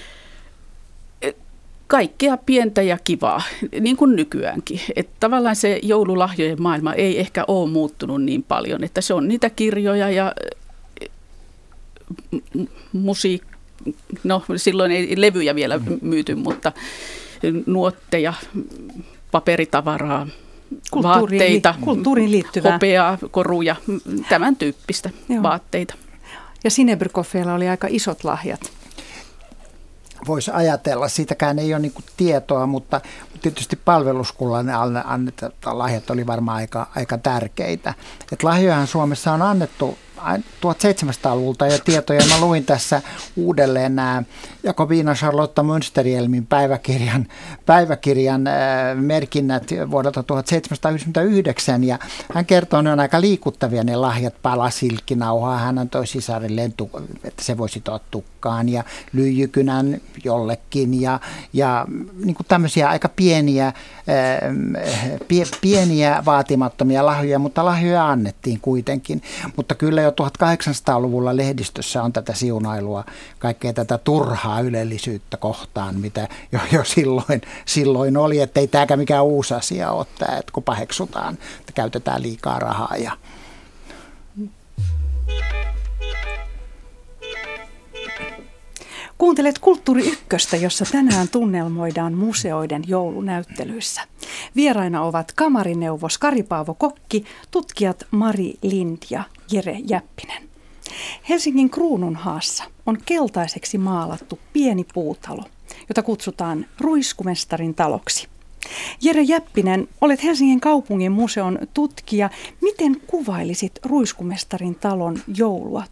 Kaikkea pientä ja kivaa, niin kuin nykyäänkin. Että tavallaan se joululahjojen maailma ei ehkä ole muuttunut niin paljon, että se on niitä kirjoja ja musiikkia. No silloin ei levyjä vielä myyty, mutta nuotteja, paperitavaraa, kulttuuriin, vaatteita, kulttuuriin liittyvää. Hopeaa, koruja, tämän tyyppistä Joo. vaatteita. Ja Sinebrykoffeilla oli aika isot lahjat. Voisi ajatella, siitäkään ei ole niin kuin tietoa, mutta tietysti palveluskulla ne annetut lahjat oli varmaan aika, aika tärkeitä. Et lahjojahan Suomessa on annettu tuhatseitsemänsataaluvulta ja tietoja. Mä luin tässä uudelleen nämä Jakobina Charlotta Münsterjelmin päiväkirjan, päiväkirjan merkinnät vuodelta tuhatseitsemänsataayhdeksänkymmentäyhdeksän ja hän kertoo, että ne on aika liikuttavia ne lahjat, palasilkkinauhaa, hän antoi sisarelleen, että se voisi sitoa tukkaan ja lyijykynän jollekin ja, ja niin kuin tämmöisiä aika pieniä, pie, pieniä vaatimattomia lahjoja, mutta lahjoja annettiin kuitenkin, mutta kyllä jo tuhatkahdeksansataaluvulla lehdistössä on tätä siunailua, kaikkea tätä turhaa ylellisyyttä kohtaan, mitä jo, jo silloin, silloin oli, että ei tämäkään mikään uusi asia ole tämä, että kun paheksutaan, että käytetään liikaa rahaa. Ja Kuuntelet Kulttuuri Ykköstä, jossa tänään tunnelmoidaan museoiden joulunäyttelyissä. Vieraina ovat kamarineuvos Kari-Paavo Kokki, tutkijat Mari Lind ja Jere Jäppinen. Helsingin Kruununhaassa on keltaiseksi maalattu pieni puutalo, jota kutsutaan Ruiskumestarin taloksi. Jere Jäppinen, olet Helsingin kaupungin museon tutkija. Miten kuvailisit Ruiskumestarin talon joulua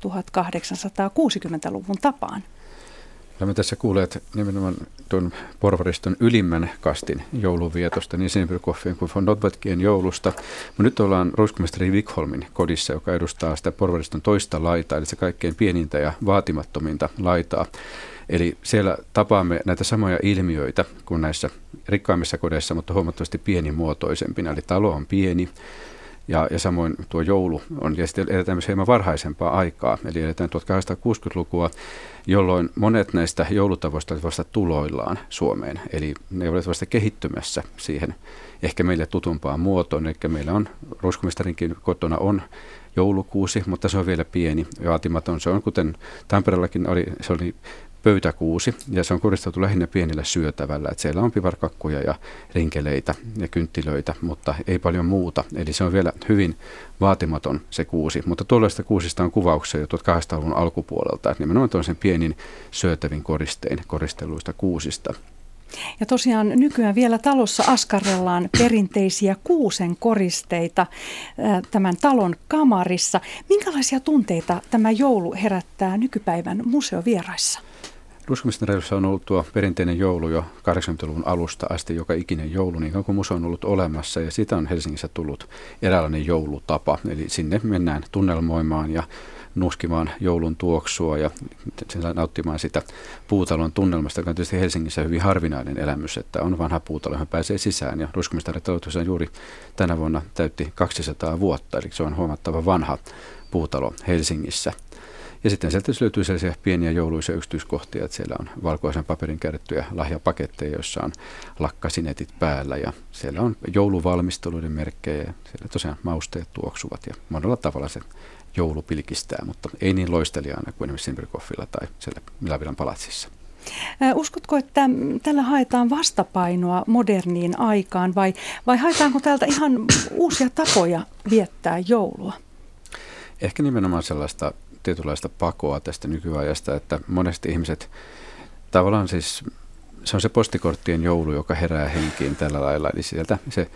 tuhatkahdeksansataakuusikymmentäluvun tapaan? Olemme tässä kuulleet nimenomaan tuon porvariston ylimmän kastin jouluvietosta, niin Sinebrykoffien kuin von Nothbeckien joulusta. Mutta nyt ollaan Ruiskumestari Wikholmin kodissa, joka edustaa sitä porvariston toista laitaa, eli se kaikkein pienintä ja vaatimattominta laitaa. Eli siellä tapaamme näitä samoja ilmiöitä kuin näissä rikkaimmissa kodeissa, mutta huomattavasti pienimuotoisempina. Eli talo on pieni. Ja, ja samoin tuo joulu on, ja sitten eletään myös hieman varhaisempaa aikaa, eli eletään tuhatkahdeksansataakuusikymmentälukua, jolloin monet näistä joulutavoista olivat vasta tuloillaan Suomeen, eli ne olivat vasta kehittymässä siihen ehkä meille tutumpaan muotoon, eli meillä on, Ruiskumestarinkin kotona on joulukuusi, mutta se on vielä pieni ja vaatimaton, se on kuten Tampereellakin oli, se oli pöytäkuusi, ja se on koristeltu lähinnä pienillä syötävällä, että siellä on piparkakkuja ja rinkeleitä ja kynttilöitä, mutta ei paljon muuta. Eli se on vielä hyvin vaatimaton se kuusi, mutta tuollaista kuusista on kuvauksia jo tuhatkahdeksansataaluvun alkupuolelta, että nimenomaan tuollaisen pienin syötävin koristein koristelluista kuusista. Ja tosiaan nykyään vielä talossa askarrellaan perinteisiä kuusen koristeita tämän talon kamarissa. Minkälaisia tunteita tämä joulu herättää nykypäivän museovieraissa? Ruiskumestarissa on ollut tuo perinteinen joulu jo kahdeksankymmentäluvun alusta asti, joka ikinen joulu, niin kuin museo on ollut olemassa, ja siitä on Helsingissä tullut eräänlainen joulutapa. Eli sinne mennään tunnelmoimaan ja nuskimaan joulun tuoksua ja nauttimaan sitä puutalon tunnelmasta, joka on tietysti Helsingissä hyvin harvinainen elämys, että on vanha puutalo, johon pääsee sisään. Ja Ruiskumestarin talo tosiaan juuri tänä vuonna täytti kaksisataa vuotta, eli se on huomattava vanha puutalo Helsingissä. Ja sitten sieltä löytyy sellaisia pieniä jouluisia yksityiskohtia, että siellä on valkoisen paperin käärittyjä lahjapaketteja, joissa on lakkasinetit päällä ja siellä on jouluvalmisteluiden merkkejä ja siellä tosiaan mausteet tuoksuvat ja monella tavalla se joulu pilkistää, mutta ei niin loisteliaana kuin esimerkiksi Simbrikoffilla tai siellä Milavilan palatsissa. Uskotko, että tällä haetaan vastapainoa moderniin aikaan vai, vai haetaanko täältä ihan uusia tapoja viettää joulua? Ehkä nimenomaan sellaista tietynlaista pakoa tästä nykyajasta, että monesti ihmiset tavallaan siis, se on se postikorttien joulu, joka herää henkiin tällä lailla, eli sieltä se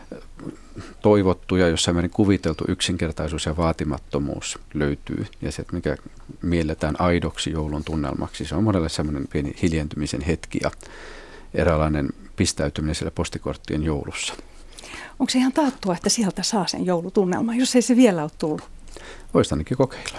toivottu ja jossain määrin kuviteltu yksinkertaisuus ja vaatimattomuus löytyy. Ja se, mikä mielletään aidoksi joulun tunnelmaksi, se on monelle semmoinen pieni hiljentymisen hetki ja eräänlainen pistäytyminen siellä postikorttien joulussa. Onko se ihan taattua, että sieltä saa sen joulutunnelman, jos ei se vielä ole tullut? Voisi ainakin kokeilla.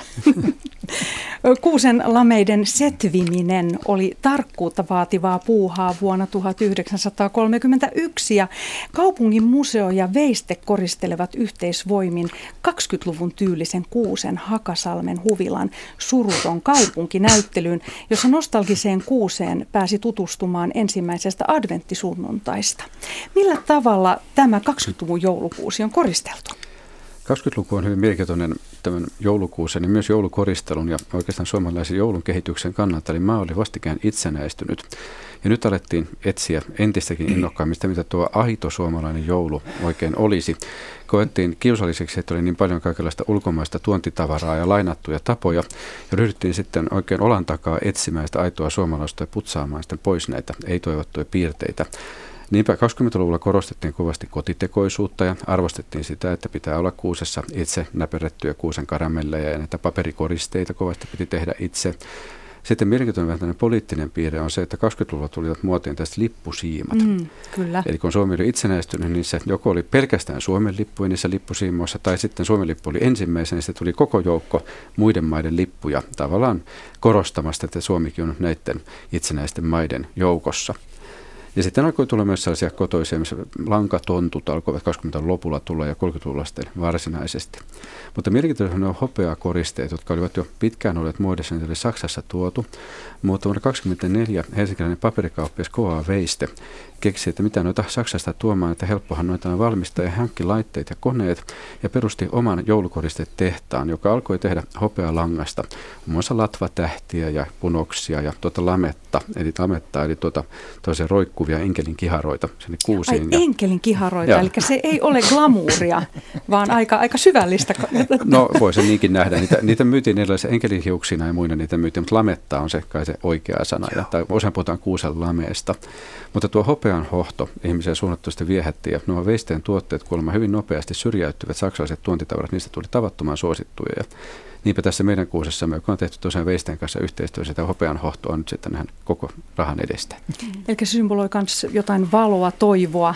Kuusen lameiden setviminen oli tarkkuutta vaativaa puuhaa vuonna tuhatyhdeksänsataakolmekymmentäyksi ja kaupungin museo ja veiste koristelevat yhteisvoimin kaksikymmentäluvun tyylisen Kuusen Hakasalmen huvilan Suruton kaupunkinäyttelyyn, jossa nostalgiseen Kuuseen pääsi tutustumaan ensimmäisestä adventtisunnuntaista. Millä tavalla tämä kaksikymmentäluvun joulukuusi on koristeltu? kaksikymmentäluku on hyvin mielenkiintoinen tämän joulukuusen ja myös joulukoristelun ja oikeastaan suomalaisen joulun kehityksen kannalta. Eli maa oli vastikään itsenäistynyt ja nyt alettiin etsiä entistäkin innokkaammin, mitä tuo aito suomalainen joulu oikein olisi. Koettiin kiusalliseksi, että oli niin paljon kaikenlaista ulkomaista tuontitavaraa ja lainattuja tapoja ja ryhdyttiin sitten oikein olan takaa etsimään sitä aitoa suomalaista ja putsaamaan sitten pois näitä ei-toivottuja piirteitä. Niinpä kaksikymmentäluvulla korostettiin kovasti kotitekoisuutta ja arvostettiin sitä, että pitää olla Kuusessa itse näperrettyjä kuusen karamelleja ja näitä paperikoristeita kovasti piti tehdä itse. Sitten mielenkiintoinen vähän poliittinen piirre on se, että kaksikymmentäluvulla tulivat muotiin tästä lippusiimat. Mm, kyllä. Eli kun Suomi oli itsenäistynyt, niin se joko oli pelkästään Suomen lippuja niissä lippusiimoissa, tai sitten Suomen lippu oli ensimmäisenä, niin se tuli koko joukko muiden maiden lippuja tavallaan korostamasta, että Suomikin on näiden itsenäisten maiden joukossa. Ja sitten alkoi tulla myös sellaisia kotoisia, missä lankatontut alkoivat kaksikymmentäluvun lopulla tulla ja kolmekymmentäluvulla sitten varsinaisesti. Mutta mielenkiintoisia on hopeakoristeet, jotka olivat jo pitkään olleet muodossa, niitä oli Saksassa tuotu. Mutta vuonna kaksikymmentäneljä helsinkiläinen paperikauppias K A Veiste keksi, että mitä noita Saksasta tuomaan, että helppohan noita on valmistaa ja hankki laitteet ja koneet ja perusti oman joulukoristeetehtaan, joka alkoi tehdä hopealangasta, muun muassa latvatähtiä ja punoksia ja tuota lametta, eli lametta, eli tuota toisen roikkuvia enkelin kiharoita sinne kuusiin. Ai ja, enkelin kiharoita, eli se ei ole glamuuria, vaan aika, aika syvällistä. No voi se niinkin nähdä. Niitä, niitä myytiin erilaisia enkelinhiuksina ja muina niitä myytiin, mutta lametta on se kai se oikea sana, ja, tai usein puhutaan kuusen lameesta. Mutta tuo hopean hohto ihmisiä suunnattomasti viehätti ja nuo Veisteen tuotteet kuulemma hyvin nopeasti syrjäyttyvät saksalaiset tuontitavarat, niistä tuli tavattoman suosittuja. Ja niinpä tässä meidän Kuusessamme, joka on tehty tosiaan Veisteen kanssa yhteistyössä, sitä hopean hohtoa nyt sitten nähdään koko rahan edestä. Eli se symboloi myös jotain valoa, toivoa.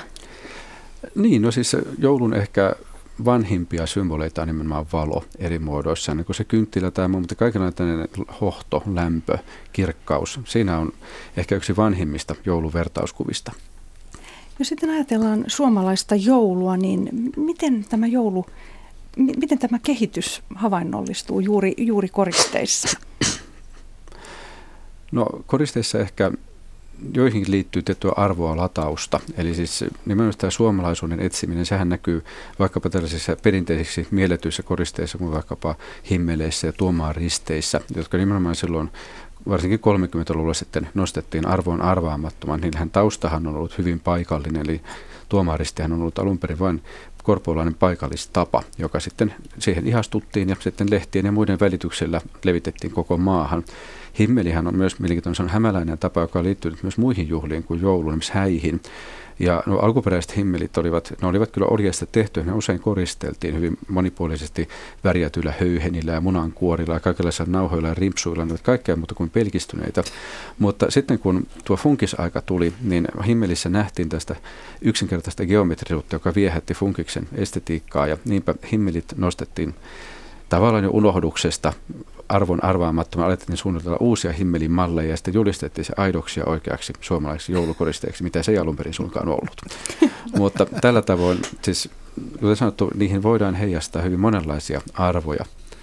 Niin, no siis joulun ehkä vanhimpia symboleita on nimenomaan valo eri muodoissa, niin kuin se kynttilä tai muu, mutta kaikenlainen hohto, lämpö, kirkkaus. Siinä on ehkä yksi vanhimmista jouluvertauskuvista. Jos sitten ajatellaan suomalaista joulua, niin miten tämä joulu, miten tämä kehitys havainnollistuu juuri, juuri koristeissa? No koristeissa ehkä joihin liittyy tiettyä arvoa latausta. Eli siis nimenomaan tämä suomalaisuuden etsiminen, sehän näkyy vaikkapa tällaisissa perinteisiksi mielletyissä koristeissa, kuin vaikkapa himmeleissä ja tuomaaristeissä, jotka nimenomaan silloin varsinkin kolmekymmentäluvulla sitten nostettiin arvoon arvaamattoman. Niillähän taustahan on ollut hyvin paikallinen, eli tuomaaristihan on ollut alun perin vain korpoolainen paikallistapa, joka sitten siihen ihastuttiin ja sitten lehtien ja muiden välityksellä levitettiin koko maahan. Himmelihän on myös mielenkiintoinen, se on hämäläinen tapa, joka on liittynyt myös muihin juhliin kuin jouluun, esimerkiksi häihin. Ja no, alkuperäiset himmelit olivat, ne olivat kyllä orjasta tehty, ne usein koristeltiin hyvin monipuolisesti värjätyillä höyhenillä ja munankuorilla ja kaikenlaisilla nauhoilla ja rimpsuilla, ne olivat kaikkea muuta kuin pelkistyneitä. Mutta sitten kun tuo funkisaika tuli, niin himmelissä nähtiin tästä yksinkertaista geometrisuutta, joka viehätti funkiksen estetiikkaa ja niinpä himmelit nostettiin tavallaan jo unohduksesta arvon arvaamattoman, alettiin suunnitella uusia himmelin malleja ja sitten julistettiin se aidoksi ja oikeaksi suomalaiseksi joulukoristeeksi, mitä se ei alun perin suinkaan ollut. Mutta tällä tavoin, siis kuten sanottu, niihin voidaan heijastaa hyvin monenlaisia arvoja.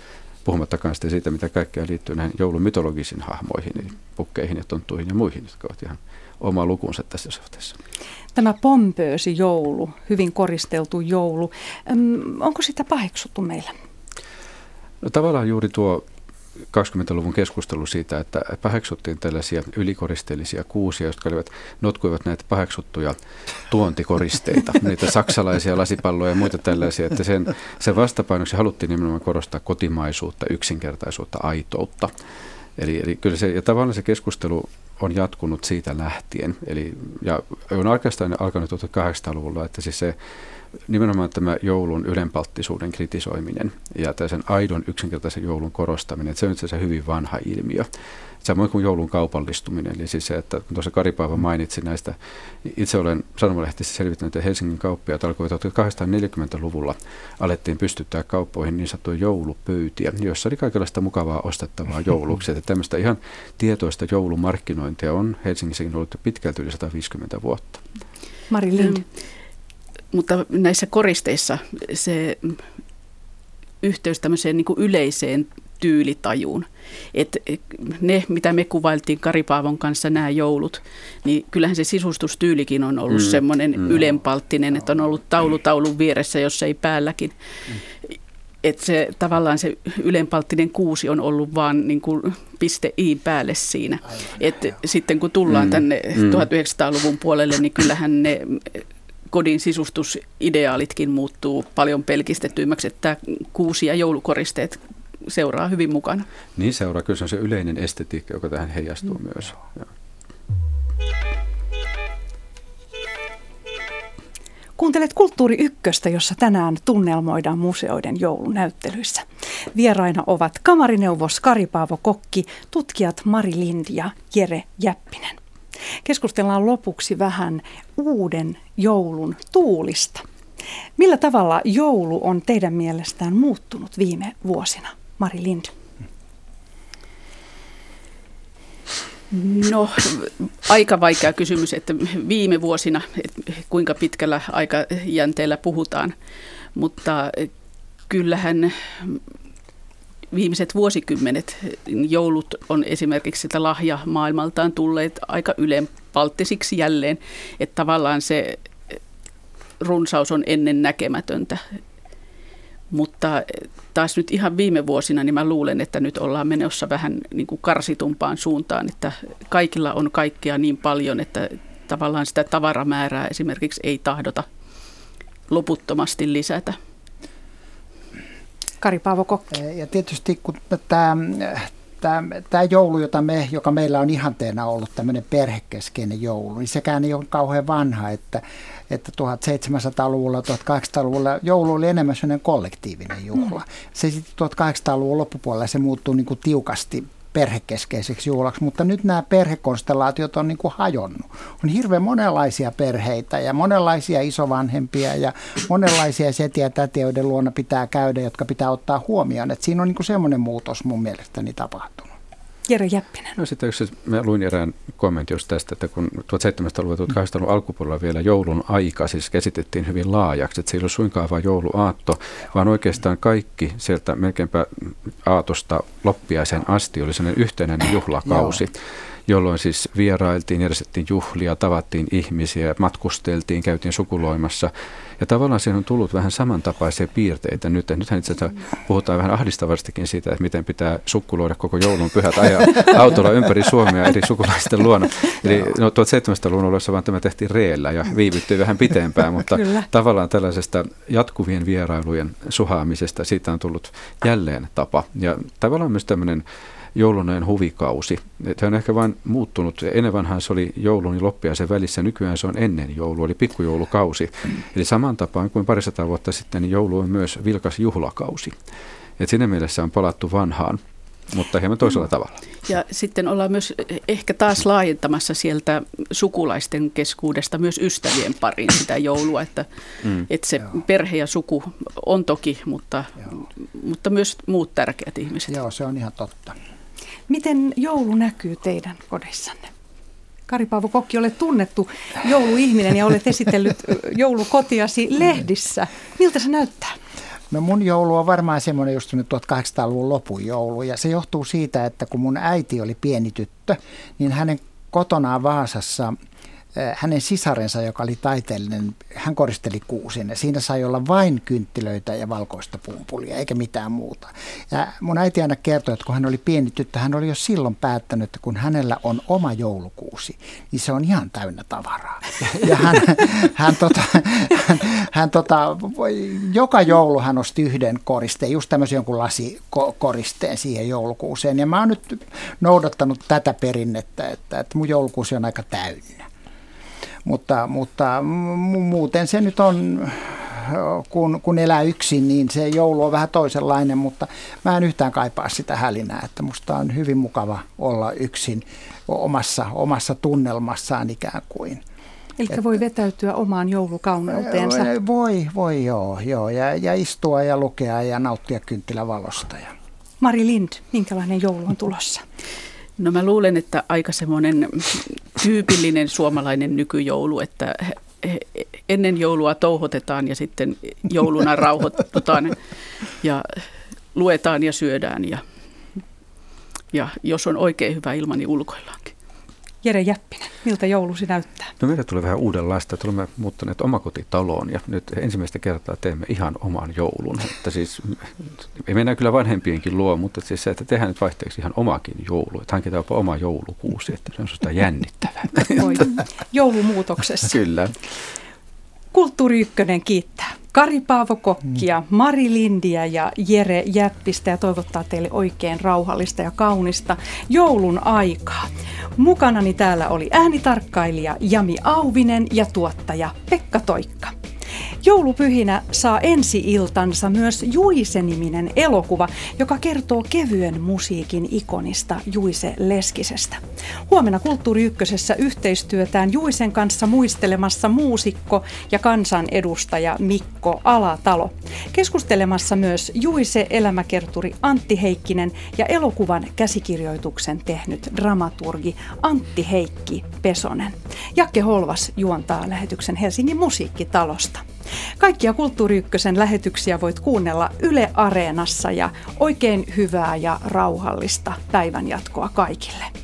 puhumattakaan sitten siitä, mitä kaikkea liittyy näihin joulumytologisiin hahmoihin, eli pukkeihin ja tonttuihin ja muihin, jotka ovat ihan oma lukunsa tässä suhteessa. Tämä pompöösi joulu, hyvin koristeltu joulu, Öm, onko sitä paheksuttu meillä? No tavallaan juuri tuo kaksikymmentäluvun keskustelu siitä, että paheksuttiin tällaisia ylikoristeellisia kuusia, jotka olivat, notkuivat näitä paheksuttuja tuontikoristeita, niitä saksalaisia lasipalloja ja muita tällaisia, että sen, sen vastapainoksi haluttiin nimenomaan korostaa kotimaisuutta, yksinkertaisuutta, aitoutta. Eli, eli kyllä se, ja tavallaan se keskustelu on jatkunut siitä lähtien, eli, ja on oikeastaan alkanut tuhatkahdeksansataaluvulla, että siis se nimenomaan tämä joulun ylenpalttisuuden kritisoiminen ja sen aidon yksinkertaisen joulun korostaminen, että se on itse asiassa hyvin vanha ilmiö. Samoin kuin joulun kaupallistuminen, eli siis se, että kun tuossa Kari Paavo mainitsi näistä, itse olen sanomalehtissä selvittänyt, että Helsingin kauppiaat alkoi tuhatkahdeksansataaneljäkymmentäluvulla alettiin pystyttää kauppoihin niin sanottuja joulupöytiä, joissa oli kaikenlaista mukavaa ostettavaa jouluksi. Että tämmöistä ihan tietoista joulumarkkinointia on Helsingissäkin ollut jo pitkälti yli sata viisikymmentä vuotta. Mari Lind. Mutta näissä koristeissa se yhteys tämmöiseen niin kuin yleiseen tyylitajuun, että ne, mitä me kuvailtiin Kari Paavon kanssa nämä joulut, niin kyllähän se sisustustyylikin on ollut mm, semmoinen mm. ylenpalttinen, että on ollut taulu taulun vieressä, jos ei päälläkin. Mm. Että se tavallaan se ylenpalttinen kuusi on ollut vaan niin kuin piste i päälle siinä. Että sitten kun tullaan mm, tänne mm. tuhatyhdeksänsataaluvun puolelle, niin kyllähän ne kodin sisustusideaalitkin muuttuu paljon pelkistetyimmäksi, että kuusi ja joulukoristeet seuraa hyvin mukana. Niin seuraa, kyllä se on se yleinen estetiikka, joka tähän heijastuu mm. myös. Ja. Kuuntelet Kulttuuri Ykköstä, jossa tänään tunnelmoidaan museoiden joulunäyttelyissä. Vieraina ovat kamarineuvos Kari Paavo Kokki, tutkijat Mari Lind ja Jere Jäppinen. Keskustellaan lopuksi vähän uuden joulun tuulista. Millä tavalla joulu on teidän mielestään muuttunut viime vuosina? Mari Lind. No, aika vaikea kysymys, että viime vuosina, että kuinka pitkällä aikajänteellä puhutaan, mutta kyllähän viimeiset vuosikymmenet joulut on esimerkiksi sitä lahjamaailmaltaan tulleet aika ylenpalttisiksi jälleen, että tavallaan se runsaus on ennen näkemätöntä. Mutta taas nyt ihan viime vuosina niin mä luulen, että nyt ollaan menossa vähän niin kuin karsitumpaan suuntaan, että kaikilla on kaikkea niin paljon, että tavallaan sitä tavaramäärää esimerkiksi ei tahdota loputtomasti lisätä. Kari Paavo Kokki. Ja tietysti kun tämä, tämä, tämä joulu, jota me, joka meillä on ihanteena ollut tämmöinen perhekeskeinen joulu, niin sekään ei ole kauhean vanha, että, että tuhatseitsemänsataaluvulla, tuhatkahdeksansataaluvulla joulu oli enemmän sellainen kollektiivinen juhla. Se sitten tuhatkahdeksansataaluvun loppupuolella se muuttui niin kuin tiukasti perhekeskeiseksi juhlaksi, mutta nyt nämä perhekonstellaatiot on niin kuin hajonnut. On hirveän monenlaisia perheitä ja monenlaisia isovanhempia ja monenlaisia setiä ja tätiä, joiden luona pitää käydä, jotka pitää ottaa huomioon. Et siinä on niin kuin semmoinen muutos mun mielestäni tapahtunut. Jere Jäppinen. No sitten jos mä luin erään kommentin just tästä, että kun tuhatseitsemänsataaluvun ja tuhatkahdeksansataaluvun alkupuolella vielä joulun aika siis käsitettiin hyvin laajaksi, että se ei ole suinkaan vain jouluaatto, vaan oikeastaan kaikki sieltä melkeinpä aatosta loppiaiseen asti oli sellainen yhtenäinen juhlakausi, jolloin siis vierailtiin, järjestettiin juhlia, tavattiin ihmisiä, matkusteltiin, käytiin sukuloimassa. Ja tavallaan siihen on tullut vähän samantapaisia piirteitä nyt. Nythän itse asiassa puhutaan vähän ahdistavastikin siitä, että miten pitää sukkuloida koko joulun pyhät ajaa autolla ympäri Suomea eri sukulaisten luona. Eli no, tuhatseitsemänsataaluvun oloissa vaan tämä tehtiin reellä ja viivyttyi vähän pitempään, mutta Kyllä. tavallaan tällaisesta jatkuvien vierailujen suhaamisesta siitä on tullut jälleen tapa. Ja tavallaan myös tämmöinen joulunajan huvikausi. Se on ehkä vain muuttunut. Ennen vanhaan se oli joulun ja loppiaisen välissä, nykyään se on ennen joulua, eli pikkujoulukausi. Eli saman tapaan kuin parisataa vuotta sitten, niin joulu on myös vilkas juhlakausi. Et siinä mielessä on palattu vanhaan, mutta hieman toisella tavalla. Ja sitten ollaan myös ehkä taas laajentamassa sieltä sukulaisten keskuudesta myös ystävien pariin sitä joulua, että, mm. että se Joo. perhe ja suku on toki, mutta, mutta myös muut tärkeät ihmiset. Joo, se on ihan totta. Miten joulu näkyy teidän kodissanne? Kari Paavo Kokki, olet tunnettu jouluihminen ja olet esitellyt joulukotiasi lehdissä. Miltä se näyttää? No mun joulu on varmaan semmoinen just nyt tuhatkahdeksansataaluvun lopun joulu, ja se johtuu siitä, että kun mun äiti oli pieni tyttö, niin hänen kotonaan Vaasassa hänen sisarensa, joka oli taiteellinen, hän koristeli kuusin ja siinä sai olla vain kynttilöitä ja valkoista pumpulia eikä mitään muuta. Ja mun äiti aina kertoi, että kun hän oli pieni tyttö, hän oli jo silloin päättänyt, että kun hänellä on oma joulukuusi, niin se on ihan täynnä tavaraa. Ja hän, hän, tota, hän, hän tota, joka joulu hän osti yhden koristeen, just tämmöisen jonkun lasikoristeen siihen joulukuuseen. Ja mä oon nyt noudattanut tätä perinnettä, että, että mun joulukuusi on aika täynnä. Mutta, mutta muuten se nyt on, kun, kun elää yksin, niin se joulu on vähän toisenlainen, mutta mä en yhtään kaipaa sitä hälinää, että musta on hyvin mukava olla yksin omassa, omassa tunnelmassaan ikään kuin. Eli voi vetäytyä omaan joulukauneuteensa. Voi, voi joo, joo ja, ja istua ja lukea ja nauttia kynttilävalosta. Mari Lind, minkälainen joulu on tulossa? No mä luulen, että aika semmoinen tyypillinen suomalainen nykyjoulu, että ennen joulua touhotetaan ja sitten jouluna rauhoitutaan ja luetaan ja syödään ja, ja jos on oikein hyvä ilma, niin ulkoillaankin. Jere Jäppinen, miltä joulusi näyttää? No meillä tulee vähän uudenlaista. Tulemme muuttaneet omakotitaloon ja nyt ensimmäistä kertaa teemme ihan oman joulun. Että siis, ei mennään kyllä vanhempienkin luo, mutta siis se, että tehdään nyt vaihteeksi ihan omakin joulu. Että hankitaan jopa oma joulukuusi, että se on sitä jännittävää. Oi, joulumuutoksessa. Kyllä. Kulttuuri Ykkönen kiittää Kari-Paavo Kokkia, Mari Lindiä ja Jere Jäppistä ja toivottaa teille oikein rauhallista ja kaunista joulun aikaa. Mukanani täällä oli äänitarkkailija Jami Auvinen ja tuottaja Pekka Toikka. Joulupyhinä saa ensi-iltansa myös Juise-niminen elokuva, joka kertoo kevyen musiikin ikonista Juise Leskisestä. Huomenna Kulttuuri Ykkösessä yhteistyötään Juisen kanssa muistelemassa muusikko ja kansanedustaja Mikko Alatalo. Keskustelemassa myös Juise-elämäkerturi Antti Heikkinen ja elokuvan käsikirjoituksen tehnyt dramaturgi Antti Heikki Pesonen. Jakke Holvas juontaa lähetyksen Helsingin musiikkitalosta. Kaikkia Kulttuuri Ykkösen lähetyksiä voit kuunnella Yle Areenassa ja oikein hyvää ja rauhallista päivänjatkoa kaikille.